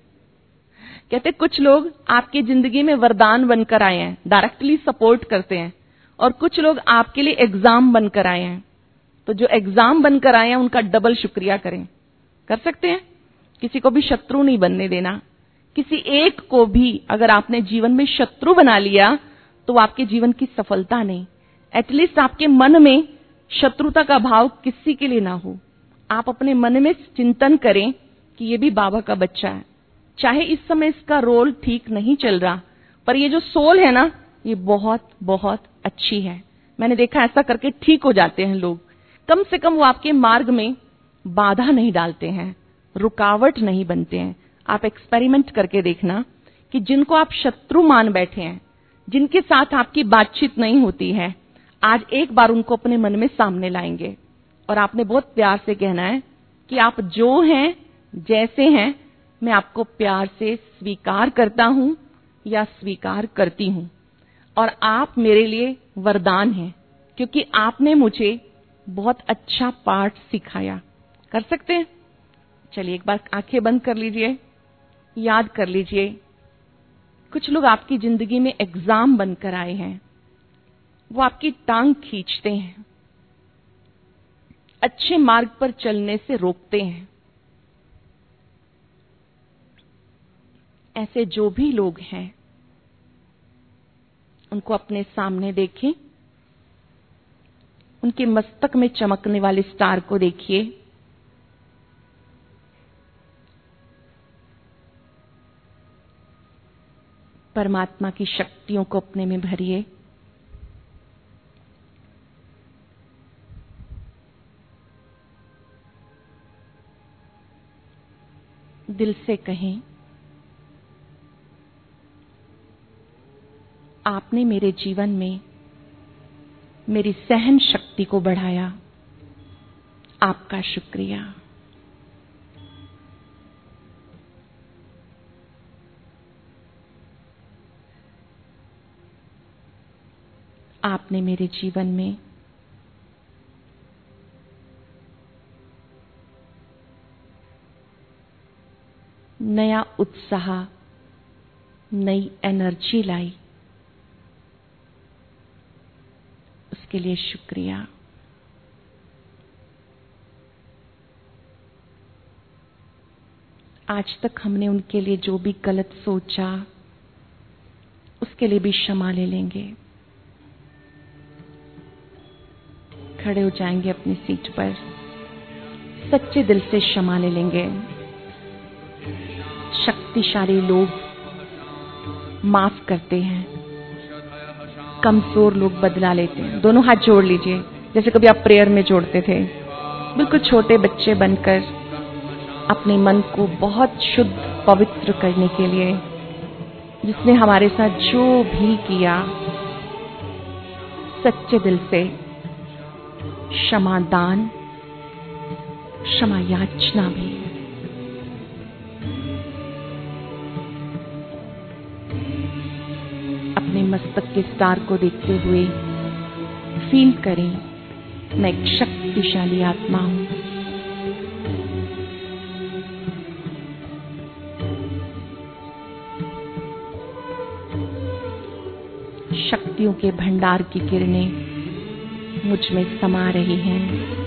कहते कुछ लोग आपकी जिंदगी में वरदान बनकर आए हैं, डायरेक्टली सपोर्ट करते हैं, और कुछ लोग आपके लिए एग्जाम बनकर आए हैं। तो जो एग्जाम बनकर आए हैं उनका डबल शुक्रिया करें। कर सकते हैं? किसी को भी शत्रु नहीं बनने देना। किसी एक को भी अगर आपने जीवन में शत्रु बना लिया तो आपके जीवन की सफलता नहीं। एटलीस्ट आपके मन में शत्रुता का भाव किसी के लिए ना हो। आप अपने मन में चिंतन करें कि ये भी बाबा का बच्चा है, चाहे इस समय इसका रोल ठीक नहीं चल रहा, पर ये जो सोल है ना, ये बहुत बहुत अच्छी है। मैंने देखा ऐसा करके ठीक हो जाते हैं लोग। कम से कम वो आपके मार्ग में बाधा नहीं डालते हैं, रुकावट नहीं बनते हैं। आप एक्सपेरिमेंट करके देखना कि जिनको आप शत्रु मान बैठे हैं, जिनके साथ आपकी बातचीत नहीं होती है, आज एक बार उनको अपने मन में सामने लाएंगे और आपने बहुत प्यार से कहना है कि आप जो हैं, जैसे हैं, मैं आपको प्यार से स्वीकार करता हूं या स्वीकार करती हूं, और आप मेरे लिए वरदान हैं क्योंकि आपने मुझे बहुत अच्छा पाठ सिखाया। कर सकते हैं? चलिए एक बार आंखें बंद कर लीजिए, याद कर लीजिए। कुछ लोग आपकी जिंदगी में एग्जाम बनकर आए हैं, वो आपकी टांग खींचते हैं, अच्छे मार्ग पर चलने से रोकते हैं। ऐसे जो भी लोग हैं उनको अपने सामने देखें, उनके मस्तक में चमकने वाले स्टार को देखिए। परमात्मा की शक्तियों को अपने में भरिए। दिल से कहें, आपने मेरे जीवन में मेरी सहन शक्ति को बढ़ाया, आपका शुक्रिया। आपने मेरे जीवन में नया उत्साह, नई एनर्जी लाई, उसके लिए शुक्रिया। आज तक हमने उनके लिए जो भी गलत सोचा, उसके लिए भी क्षमा ले लेंगे। खड़े हो जाएंगे अपनी सीट पर, सच्चे दिल से क्षमा ले लेंगे। शक्तिशाली लोग माफ करते हैं, कमजोर लोग बदला लेते हैं। दोनों हाथ जोड़ लीजिए जैसे कभी आप प्रेयर में जोड़ते थे, बिल्कुल छोटे बच्चे बनकर। अपने मन को बहुत शुद्ध पवित्र करने के लिए, जिसने हमारे साथ जो भी किया सच्चे दिल से क्षमा दान, क्षमा याचना भी। अपने मस्तक के स्टार को देखते हुए फील करें, मैं एक शक्तिशाली आत्मा हूं। शक्तियों के भंडार की किरणें मुझ में समा रही हैं।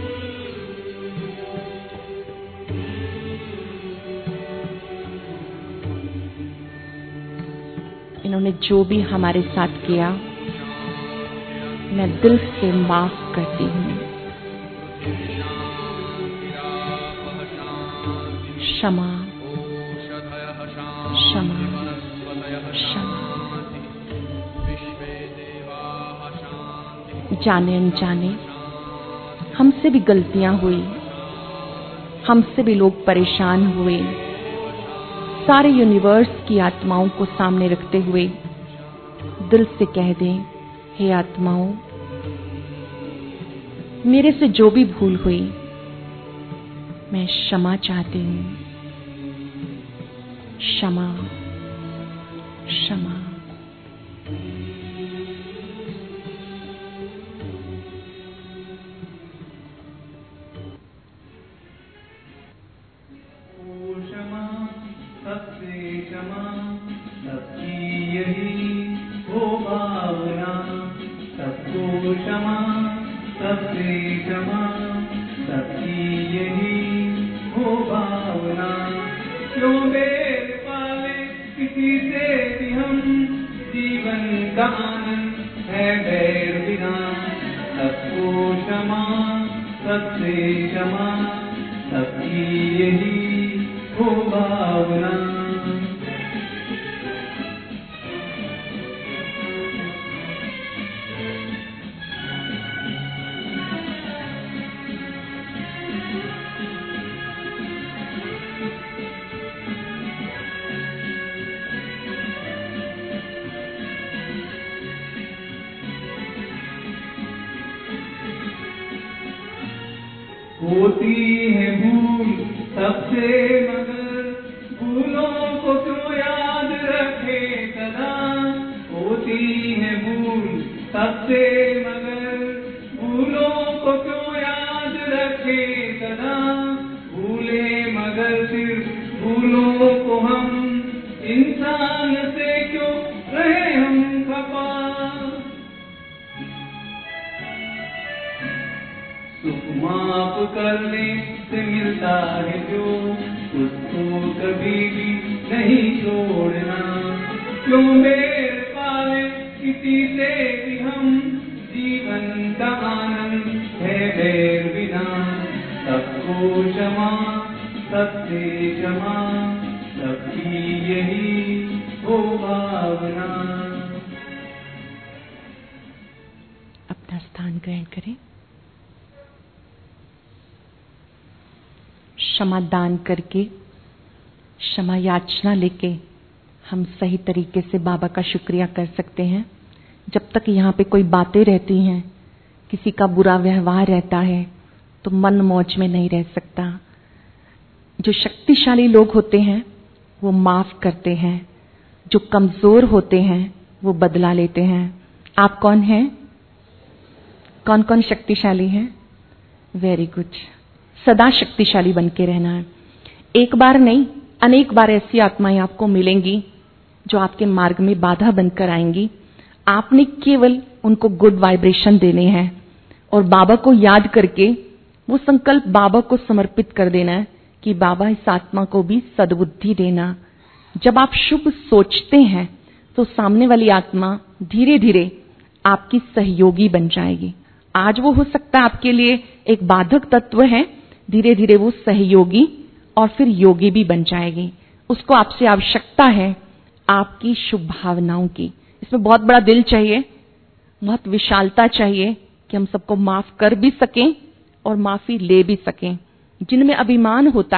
इन्होंने जो भी हमारे साथ किया, मैं दिल से माफ करती हूँ। क्षमा क्षमा क्षमा। जाने अनजाने हमसे भी गलतियां हुई, हमसे भी लोग परेशान हुए। सारे यूनिवर्स की आत्माओं को सामने रखते हुए दिल से कह दें, हे आत्माओं, मेरे से जो भी भूल हुई मैं क्षमा चाहती हूँ। क्षमा क्षमा। होती है भूल सबसे, मगर भूलों को क्यों याद रखे सदा। होती है भूल सबसे, मगर भूलों को क्यों याद रखे सदा। भूले मगर सिर्फ भूलों को हम, इंसान से क्यों रहे हम खफा। सुख माफ करने से मिलता है जो, उसको कभी भी नहीं छोड़ना। क्यों मेरे पाले किसी से भी हम, जीवन का आनंद है बैर बिना। सबको क्षमा सबसे क्षमा, सबकी यही हो भावना। अपना स्थान ग्रहण करें। क्षमा दान करके, क्षमा याचना लेके हम सही तरीके से बाबा का शुक्रिया कर सकते हैं। जब तक यहाँ पे कोई बातें रहती हैं, किसी का बुरा व्यवहार रहता है, तो मन मौज में नहीं रह सकता। जो शक्तिशाली लोग होते हैं वो माफ करते हैं, जो कमजोर होते हैं वो बदला लेते हैं। आप कौन हैं? कौन कौन शक्तिशाली हैं? Very good. सदा शक्तिशाली बन के रहना है। एक बार नहीं, अनेक बार ऐसी आत्माएं आपको मिलेंगी जो आपके मार्ग में बाधा बनकर आएंगी। आपने केवल उनको गुड वाइब्रेशन देने हैं और बाबा को याद करके वो संकल्प बाबा को समर्पित कर देना है कि बाबा इस आत्मा को भी सद्बुद्धि देना। जब आप शुभ सोचते हैं तो सामने वाली आत्मा धीरे धीरे आपकी सहयोगी बन जाएगी। आज वो हो सकता है आपके लिए एक बाधक तत्व है, धीरे धीरे वो सहयोगी और फिर योगी भी बन जाएगी। उसको आपसे आवश्यकता है आपकी शुभ भावनाओं की। इसमें बहुत बड़ा दिल चाहिए, बहुत विशालता चाहिए कि हम सबको माफ कर भी सकें और माफी ले भी सकें। जिनमें अभिमान होता है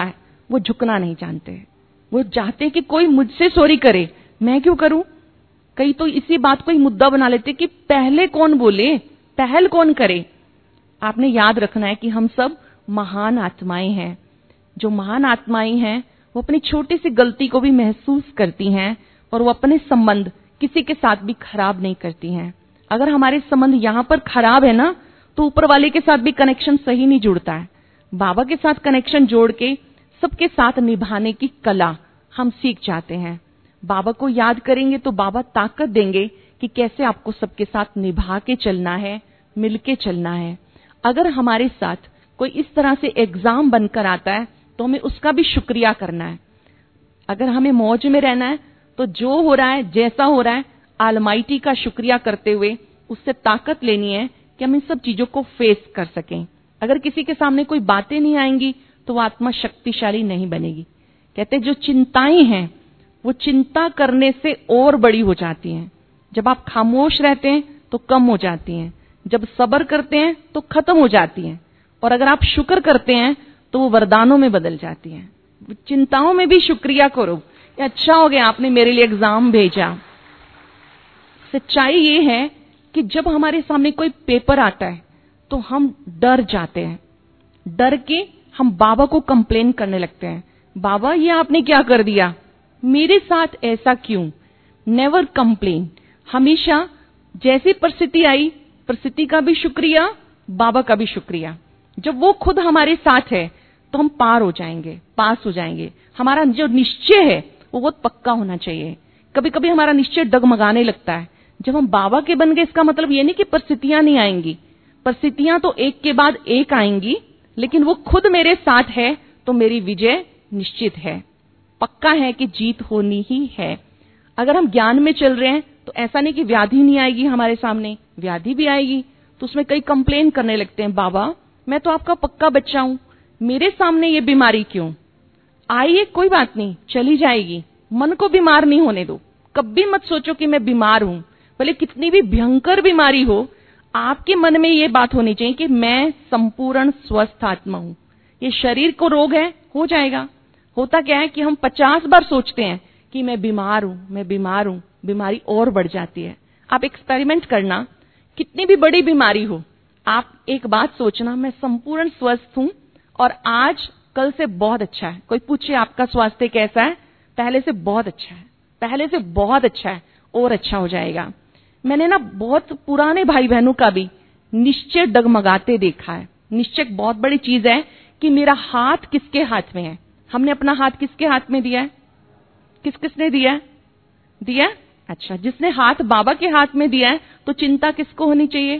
वो झुकना नहीं जानते। वो चाहते कि कोई मुझसे सॉरी करे, मैं क्यों करूं। कई तो इसी बात को ही मुद्दा बना लेते कि पहले कौन बोले, पहल कौन करे। आपने याद रखना है कि हम सब महान आत्माएं हैं। जो महान आत्माएं हैं वो अपनी छोटी सी गलती को भी महसूस करती हैं और वो अपने संबंध किसी के साथ भी खराब नहीं करती हैं। अगर हमारे संबंध यहां पर खराब है ना, तो ऊपर वाले के साथ भी कनेक्शन सही नहीं जुड़ता है। बाबा के साथ कनेक्शन जोड़ के सबके साथ निभाने की कला हम सीख जाते हैं। बाबा को याद करेंगे तो बाबा ताकत देंगे कि कैसे आपको सबके साथ निभा के चलना है, मिलके चलना है। अगर हमारे साथ कोई इस तरह से एग्जाम बनकर आता है तो हमें उसका भी शुक्रिया करना है। अगर हमें मौज में रहना है तो जो हो रहा है, जैसा हो रहा है, ऑलमाइटी का शुक्रिया करते हुए उससे ताकत लेनी है कि हम इन सब चीजों को फेस कर सकें। अगर किसी के सामने कोई बातें नहीं आएंगी तो वो आत्मा शक्तिशाली नहीं बनेगी। कहते जो चिंताएं हैं वो चिंता करने से और बड़ी हो जाती हैं। जब आप खामोश रहते हैं तो कम हो जाती हैं, जब सब्र करते हैं तो खत्म हो जाती हैं, और अगर आप शुक्र करते हैं तो वो वरदानों में बदल जाती हैं। चिंताओं में भी शुक्रिया करो, अच्छा हो गया आपने मेरे लिए एग्जाम भेजा। सच्चाई ये है कि जब हमारे सामने कोई पेपर आता है तो हम डर जाते हैं। डर के हम बाबा को कंप्लेन करने लगते हैं, बाबा ये आपने क्या कर दिया, मेरे साथ ऐसा क्यों। Never complain. हमेशा जैसी परिस्थिति आई, परिस्थिति का भी शुक्रिया, बाबा का भी शुक्रिया। जब वो खुद हमारे साथ है तो हम पार हो जाएंगे, पास हो जाएंगे। हमारा जो निश्चय है वो बहुत पक्का होना चाहिए। कभी कभी हमारा निश्चय डगमगाने लगता है। जब हम बाबा के बन गए इसका मतलब ये नहीं कि परिस्थितियां नहीं आएंगी, परिस्थितियां तो एक के बाद एक आएंगी, लेकिन वो खुद मेरे साथ है तो मेरी विजय निश्चित है, पक्का है कि जीत होनी ही है। अगर हम ज्ञान में चल रहे हैं तो ऐसा नहीं कि व्याधि नहीं आएगी हमारे सामने, व्याधि भी आएगी। तो उसमें कई कंप्लेन करने लगते हैं, बाबा मैं तो आपका पक्का बच्चा हूं, मेरे सामने ये बीमारी क्यों आई है। कोई बात नहीं, चली जाएगी। मन को बीमार नहीं होने दो। कभी मत सोचो कि मैं बीमार हूं, भले कितनी भी भयंकर बीमारी हो, आपके मन में ये बात होनी चाहिए कि मैं संपूर्ण स्वस्थ आत्मा हूं। ये शरीर को रोग है, हो जाएगा। होता क्या है कि हम 50 बार सोचते हैं कि मैं बीमार हूं, मैं बीमार हूं, बीमारी और बढ़ जाती है। आप एक्सपेरिमेंट करना, कितनी भी बड़ी बीमारी हो, आप एक बात सोचना, मैं संपूर्ण स्वस्थ हूं और आज कल से बहुत अच्छा है। कोई पूछे आपका स्वास्थ्य कैसा है, पहले से बहुत अच्छा है, पहले से बहुत अच्छा है, और अच्छा हो जाएगा। मैंने ना बहुत पुराने भाई बहनों का भी निश्चय डगमगाते देखा है। निश्चय बहुत बड़ी चीज है कि मेरा हाथ किसके हाथ में है। हमने अपना हाथ किसके हाथ में दिया है, किस किसने दिया है, दिया। अच्छा, जिसने हाथ बाबा के हाथ में दिया है तो चिंता किसको होनी चाहिए।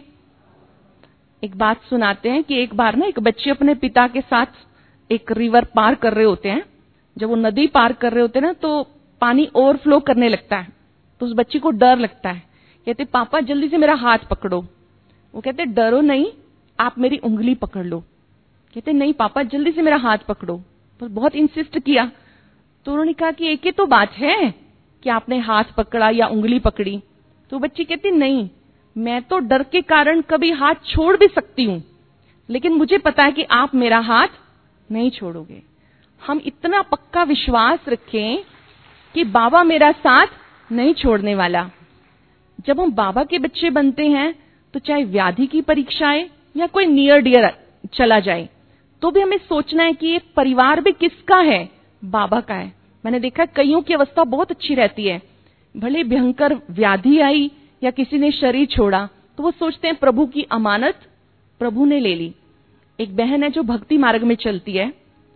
एक बात सुनाते हैं कि एक बार ना एक बच्चे अपने पिता के साथ एक रिवर पार कर रहे होते हैं। जब वो नदी पार कर रहे होते हैं ना तो पानी ओवरफ्लो करने लगता है, तो उस बच्चे को डर लगता है। कहते पापा जल्दी से मेरा हाथ पकड़ो। वो कहते डरो नहीं, आप मेरी उंगली पकड़ लो। कहते नहीं पापा जल्दी से मेरा हाथ पकड़ो। तो बहुत इंसिस्ट किया तो उन्होंने कहा कि एक ही तो बात है कि आपने हाथ पकड़ा या उंगली पकड़ी। तो बच्ची कहती नहीं, मैं तो डर के कारण कभी हाथ छोड़ भी सकती हूं, लेकिन मुझे पता है कि आप मेरा हाथ नहीं छोड़ोगे। हम इतना पक्का विश्वास रखें कि बाबा मेरा साथ नहीं छोड़ने वाला। जब हम बाबा के बच्चे बनते हैं तो चाहे व्याधि की परीक्षाएं या कोई नियर डियर चला जाए तो भी हमें सोचना है कि ये परिवार भी किसका है, बाबा का है। मैंने देखा कईयों की अवस्था बहुत अच्छी रहती है, भले भयंकर व्याधि आई या किसी ने शरीर छोड़ा तो वो सोचते हैं प्रभु की अमानत प्रभु ने ले ली। एक बहन है जो भक्ति मार्ग में चलती है,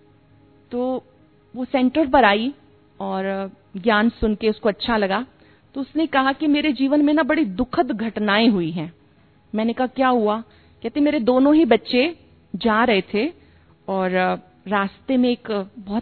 तो वो सेंटर पर आई और ज्ञान सुन के उसको अच्छा लगा। तो उसने कहा कि मेरे जीवन में ना बड़ी दुखद घटनाएं हुई हैं। मैंने कहा क्या हुआ। कहते मेरे दोनों ही बच्चे जा रहे थे और रास्ते में एक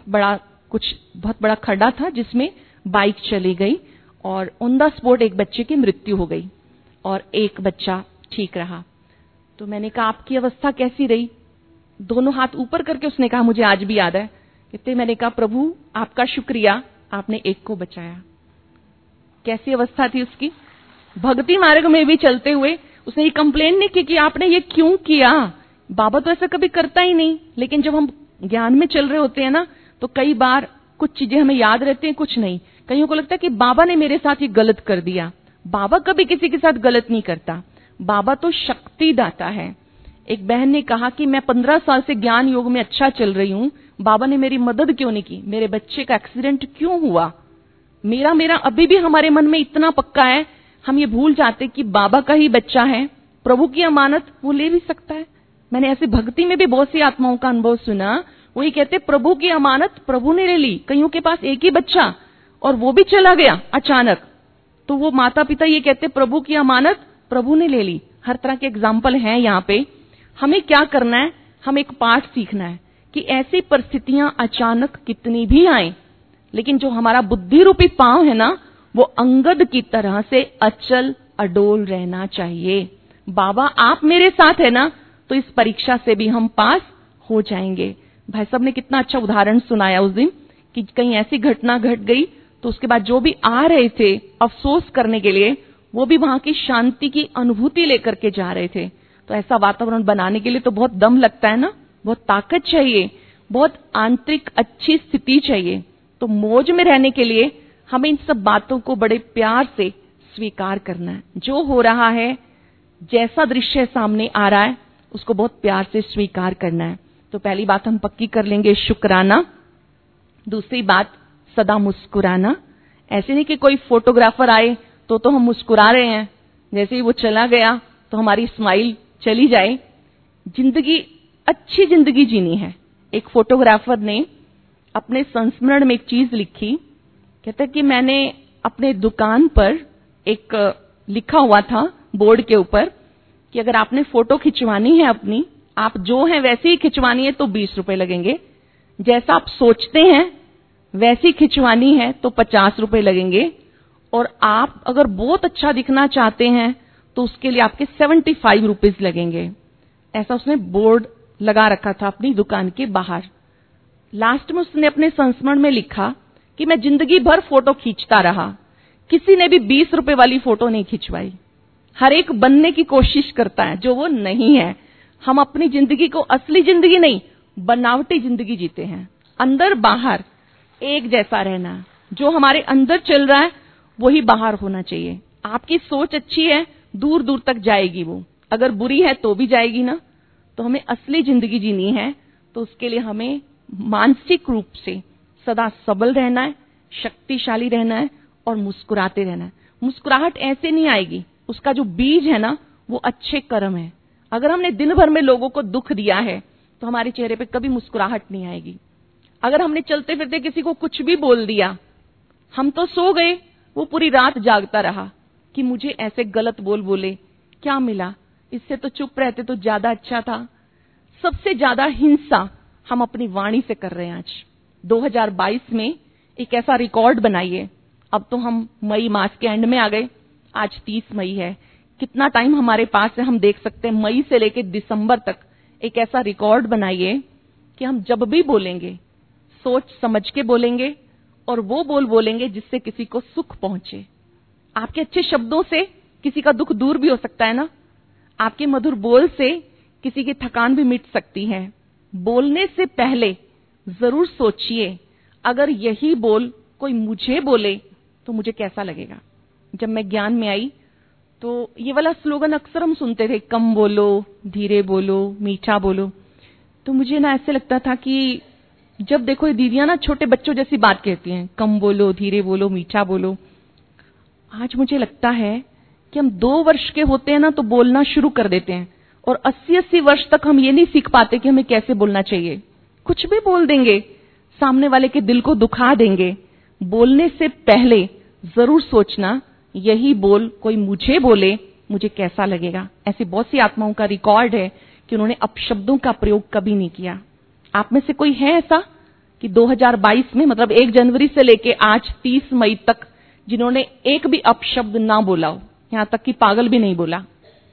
बहुत बड़ा खड्डा था जिसमें बाइक चली गई और ऑन द स्पॉट एक बच्चे की मृत्यु हो गई और एक बच्चा ठीक रहा। तो मैंने कहा आपकी अवस्था कैसी रही। दोनों हाथ ऊपर करके उसने कहा मुझे आज भी याद है। कहते मैंने कहा प्रभु आपका शुक्रिया, आपने एक को बचाया। कैसी अवस्था थी उसकी। भक्ति मार्ग में भी चलते हुए उसने ये कंप्लेन नहीं की कि आपने ये क्यों किया, बाबा तो ऐसा कभी करता ही नहीं। लेकिन जब हम ज्ञान में चल रहे होते हैं ना तो कई बार कुछ चीजें हमें याद रहती हैं, कुछ नहीं। कईयों को लगता है कि बाबा ने मेरे साथ ये गलत कर दिया। बाबा कभी किसी के साथ गलत नहीं करता। बाबा तो शक्ति दाता है। एक बहन ने कहा कि मैं 15 साल से ज्ञान योग में अच्छा चल रही हूं, बाबा ने मेरी मदद क्यों नहीं की? मेरे बच्चे का एक्सीडेंट क्यों हुआ? मेरा अभी भी हमारे मन में इतना पक्का है, हम ये भूल जाते कि बाबा का ही बच्चा है, प्रभु की अमानत वो ले भी सकता है। मैंने ऐसे भक्ति में भी बहुत सी आत्माओं का अनुभव सुना, वो ये कहते प्रभु की अमानत प्रभु ने ले ली। कईयों के पास एक ही बच्चा और वो भी चला गया अचानक, तो वो माता पिता ये कहते प्रभु की अमानत प्रभु ने ले ली। हर तरह के एग्जाम्पल हैं यहाँ पे। हमें क्या करना है? हमें एक पाठ सीखना है कि ऐसी परिस्थितियां अचानक कितनी भी आए, लेकिन जो हमारा बुद्धि रूपी पांव है ना, वो अंगद की तरह से अचल अडोल रहना चाहिए। बाबा आप मेरे साथ है ना, तो इस परीक्षा से भी हम पास हो जाएंगे। भाई साहब ने कितना अच्छा उदाहरण सुनाया उस दिन कि कहीं ऐसी घटना घट गई तो उसके बाद जो भी आ रहे थे अफसोस करने के लिए, वो भी वहां की शांति की अनुभूति लेकर के जा रहे थे। तो ऐसा वातावरण बनाने के लिए तो बहुत दम लगता है ना, बहुत ताकत चाहिए, बहुत आंतरिक अच्छी स्थिति चाहिए। तो मौज में रहने के लिए हमें इन सब बातों को बड़े प्यार से स्वीकार करना है। जो हो रहा है, जैसा दृश्य सामने आ रहा है, उसको बहुत प्यार से स्वीकार करना है। तो पहली बात हम पक्की कर लेंगे, शुक्राना। दूसरी बात, सदा मुस्कुराना। ऐसे नहीं कि कोई फोटोग्राफर आए तो हम मुस्कुरा रहे हैं, जैसे ही वो चला गया तो हमारी स्माइल चली जाए। जिंदगी, अच्छी जिंदगी जीनी है। एक फोटोग्राफर ने अपने संस्मरण में एक चीज लिखी, कहते कि मैंने अपने दुकान पर एक लिखा हुआ था बोर्ड के ऊपर कि अगर आपने फोटो खिंचवानी है अपनी, आप जो हैं वैसे ही खिंचवानी है तो 20 रुपए लगेंगे, जैसा आप सोचते हैं वैसी खिंचवानी है तो 50 रुपए लगेंगे, और आप अगर बहुत अच्छा दिखना चाहते हैं तो उसके लिए आपके 75 रुपीज लगेंगे। ऐसा उसने बोर्ड लगा रखा था अपनी दुकान के बाहर। लास्ट में उसने अपने संस्मरण में लिखा कि मैं जिंदगी भर फोटो खींचता रहा, किसी ने भी 20 रुपए वाली फोटो नहीं खिंचवाई। हर एक बनने की कोशिश करता है जो वो नहीं है। हम अपनी जिंदगी को असली जिंदगी नहीं, बनावटी जिंदगी जीते हैं। अंदर बाहर एक जैसा रहना, जो हमारे अंदर चल रहा है वही बाहर होना चाहिए। आपकी सोच अच्छी है, दूर दूर तक जाएगी वो, अगर बुरी है तो भी जाएगी ना। तो हमें असली जिंदगी जीनी है, तो उसके लिए हमें मानसिक रूप से सदा सबल रहना है, शक्तिशाली रहना है और मुस्कुराते रहना है। मुस्कुराहट ऐसे नहीं आएगी, उसका जो बीज है ना वो अच्छे कर्म है। अगर हमने दिन भर में लोगों को दुख दिया है तो हमारे चेहरे पे कभी मुस्कुराहट नहीं आएगी। अगर हमने चलते फिरते किसी को कुछ भी बोल दिया, हम तो सो गए, वो पूरी रात जागता रहा कि मुझे ऐसे गलत बोले, क्या मिला, इससे तो चुप रहते तो ज्यादा अच्छा था। सबसे ज्यादा हिंसा हम अपनी वाणी से कर रहे हैं। आज 2022 में एक ऐसा रिकॉर्ड बनाइए। अब तो हम मई मास के एंड में आ गए, आज 30 मई है। कितना टाइम हमारे पास है, हम देख सकते हैं। मई से लेकर दिसंबर तक एक ऐसा रिकॉर्ड बनाइए कि हम जब भी बोलेंगे सोच समझ के बोलेंगे, और वो बोलेंगे जिससे किसी को सुख पहुंचे। आपके अच्छे शब्दों से किसी का दुख दूर भी हो सकता है ना। आपके मधुर बोल से किसी की थकान भी मिट सकती है। बोलने से पहले जरूर सोचिए, अगर यही बोल कोई मुझे बोले तो मुझे कैसा लगेगा। जब मैं ज्ञान में आई तो ये वाला स्लोगन अक्सर हम सुनते थे, कम बोलो, धीरे बोलो, मीठा बोलो। तो मुझे ना ऐसे लगता था कि जब देखो ये दीदियां ना छोटे बच्चों जैसी बात कहती हैं, कम बोलो, धीरे बोलो, मीठा बोलो। आज मुझे लगता है कि हम 2 वर्ष के होते हैं ना तो बोलना शुरू कर देते हैं, और 80-80 वर्ष तक हम ये नहीं सीख पाते कि हमें कैसे बोलना चाहिए। कुछ भी बोल देंगे, सामने वाले के दिल को दुखा देंगे। बोलने से पहले जरूर सोचना, यही बोल कोई मुझे बोले मुझे कैसा लगेगा। ऐसी बहुत सी आत्माओं का रिकॉर्ड है कि उन्होंने अपशब्दों का प्रयोग कभी नहीं किया। आप में से कोई है ऐसा कि 2022 में, मतलब 1 जनवरी से लेके आज 30 मई तक, जिन्होंने एक भी अपशब्द ना बोला हो, यहां तक कि पागल भी नहीं बोला?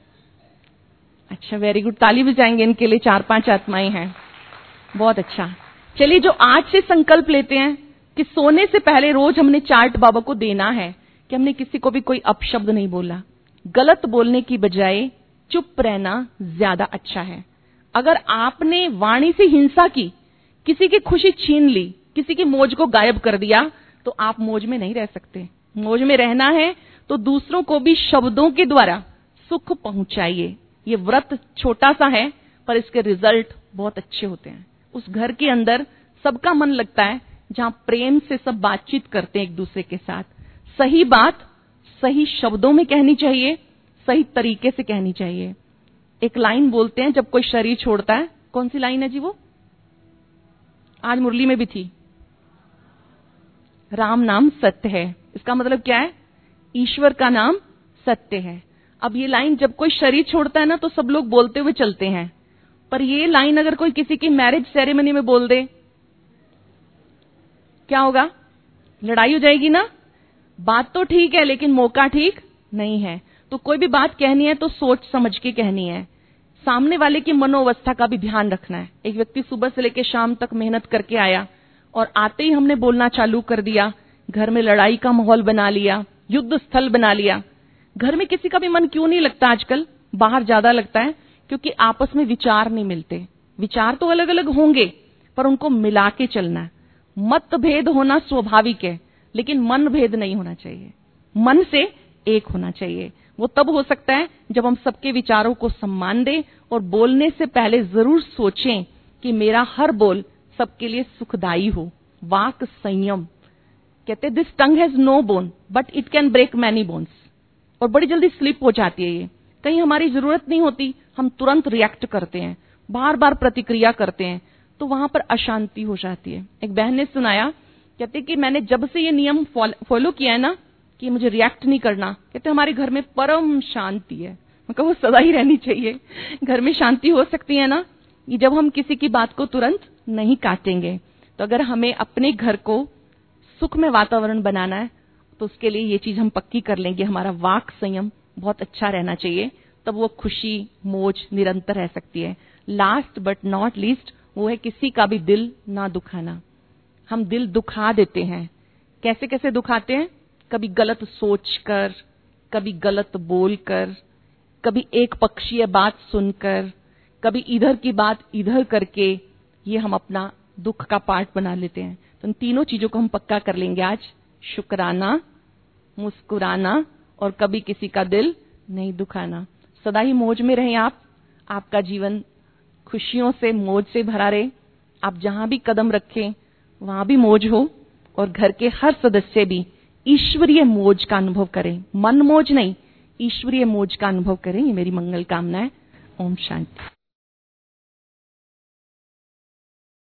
अच्छा, वेरी गुड, ताली बजाएंगे इनके लिए। 4-5 आत्माएं हैं, बहुत अच्छा। चलिए, जो आज से संकल्प लेते हैं कि सोने से पहले रोज हमने चार्ट बाबा को देना है कि हमने किसी को भी कोई अपशब्द नहीं बोला। गलत बोलने की बजाय चुप रहना ज्यादा अच्छा है। अगर आपने वाणी से हिंसा की, किसी की खुशी छीन ली, किसी की मौज को गायब कर दिया तो आप मौज में नहीं रह सकते। मौज में रहना है तो दूसरों को भी शब्दों के द्वारा सुख पहुंचाइए। ये व्रत छोटा सा है पर इसके रिजल्ट बहुत अच्छे होते हैं। उस घर के अंदर सबका मन लगता है जहां प्रेम से सब बातचीत करते हैं एक दूसरे के साथ। सही बात सही शब्दों में कहनी चाहिए, सही तरीके से कहनी चाहिए। एक लाइन बोलते हैं जब कोई शरीर छोड़ता है, कौन सी लाइन है जी वो? आज मुरली में भी थी, राम नाम सत्य है। इसका मतलब क्या है? ईश्वर का नाम सत्य है। अब ये लाइन जब कोई शरीर छोड़ता है ना तो सब लोग बोलते हुए चलते हैं, पर ये लाइन अगर कोई किसी की मैरिज सेरेमनी में बोल दे, क्या होगा? लड़ाई हो जाएगी ना। बात तो ठीक है लेकिन मौका ठीक नहीं है। तो कोई भी बात कहनी है तो सोच समझ के कहनी है। सामने वाले की मनोअवस्था का भी ध्यान रखना है। एक व्यक्ति सुबह से लेकर शाम तक मेहनत करके आया और आते ही हमने बोलना चालू कर दिया, घर में लड़ाई का माहौल बना लिया, युद्ध स्थल बना लिया। घर में किसी का भी मन क्यों नहीं लगता आजकल? बाहर ज्यादा लगता है क्योंकि आपस में विचार नहीं मिलते। विचार तो अलग अलग होंगे पर उनको मिला के चलना है। मतभेद होना स्वाभाविक है लेकिन मन भेद नहीं होना चाहिए। मन से एक होना चाहिए। वो तब हो सकता है जब हम सबके विचारों को सम्मान दें और बोलने से पहले जरूर सोचें कि मेरा हर बोल सबके लिए सुखदायी हो। वाक संयम। कहते this tongue has no bone but it can break many bones. और बड़ी जल्दी स्लिप हो जाती है ये। कहीं हमारी जरूरत नहीं होती, हम तुरंत रिएक्ट करते हैं, बार बार प्रतिक्रिया करते हैं, तो वहां पर अशांति हो जाती है। एक बहन ने सुनाया, कहते कि मैंने जब से ये नियम फॉलो किया है ना कि मुझे रिएक्ट नहीं करना, कहते हमारे घर में परम शांति है। मैं कहूँ सदा ही रहनी चाहिए। घर में शांति हो सकती है ना ये जब हम किसी की बात को तुरंत नहीं काटेंगे। तो अगर हमें अपने घर को सुखमय वातावरण बनाना है तो उसके लिए ये चीज हम पक्की कर लेंगे, हमारा वाक संयम बहुत अच्छा रहना चाहिए, तब वो खुशी मौज निरंतर रह सकती है। लास्ट बट नॉट लीस्ट वो है किसी का भी दिल ना दुखाना। हम दिल दुखा देते हैं। कैसे कैसे दुखाते हैं? कभी गलत सोचकर, कभी गलत बोलकर, कभी एक पक्षीय बात सुनकर, कभी इधर की बात इधर करके, ये हम अपना दुख का पार्ट बना लेते हैं। तो इन तीनों चीजों को हम पक्का कर लेंगे आज। शुक्राना, मुस्कुराना और कभी किसी का दिल नहीं दुखाना। सदा ही मौज में रहें आप। आपका जीवन खुशियों से मौज से भरा रहे। आप जहां भी कदम रखें वहां भी मौज हो और घर के हर सदस्य भी ईश्वरीय मौज का अनुभव करें। मन मौज नहीं, ईश्वरीय मौज का अनुभव करें। ये मेरी मंगल कामना है। ओम शांति।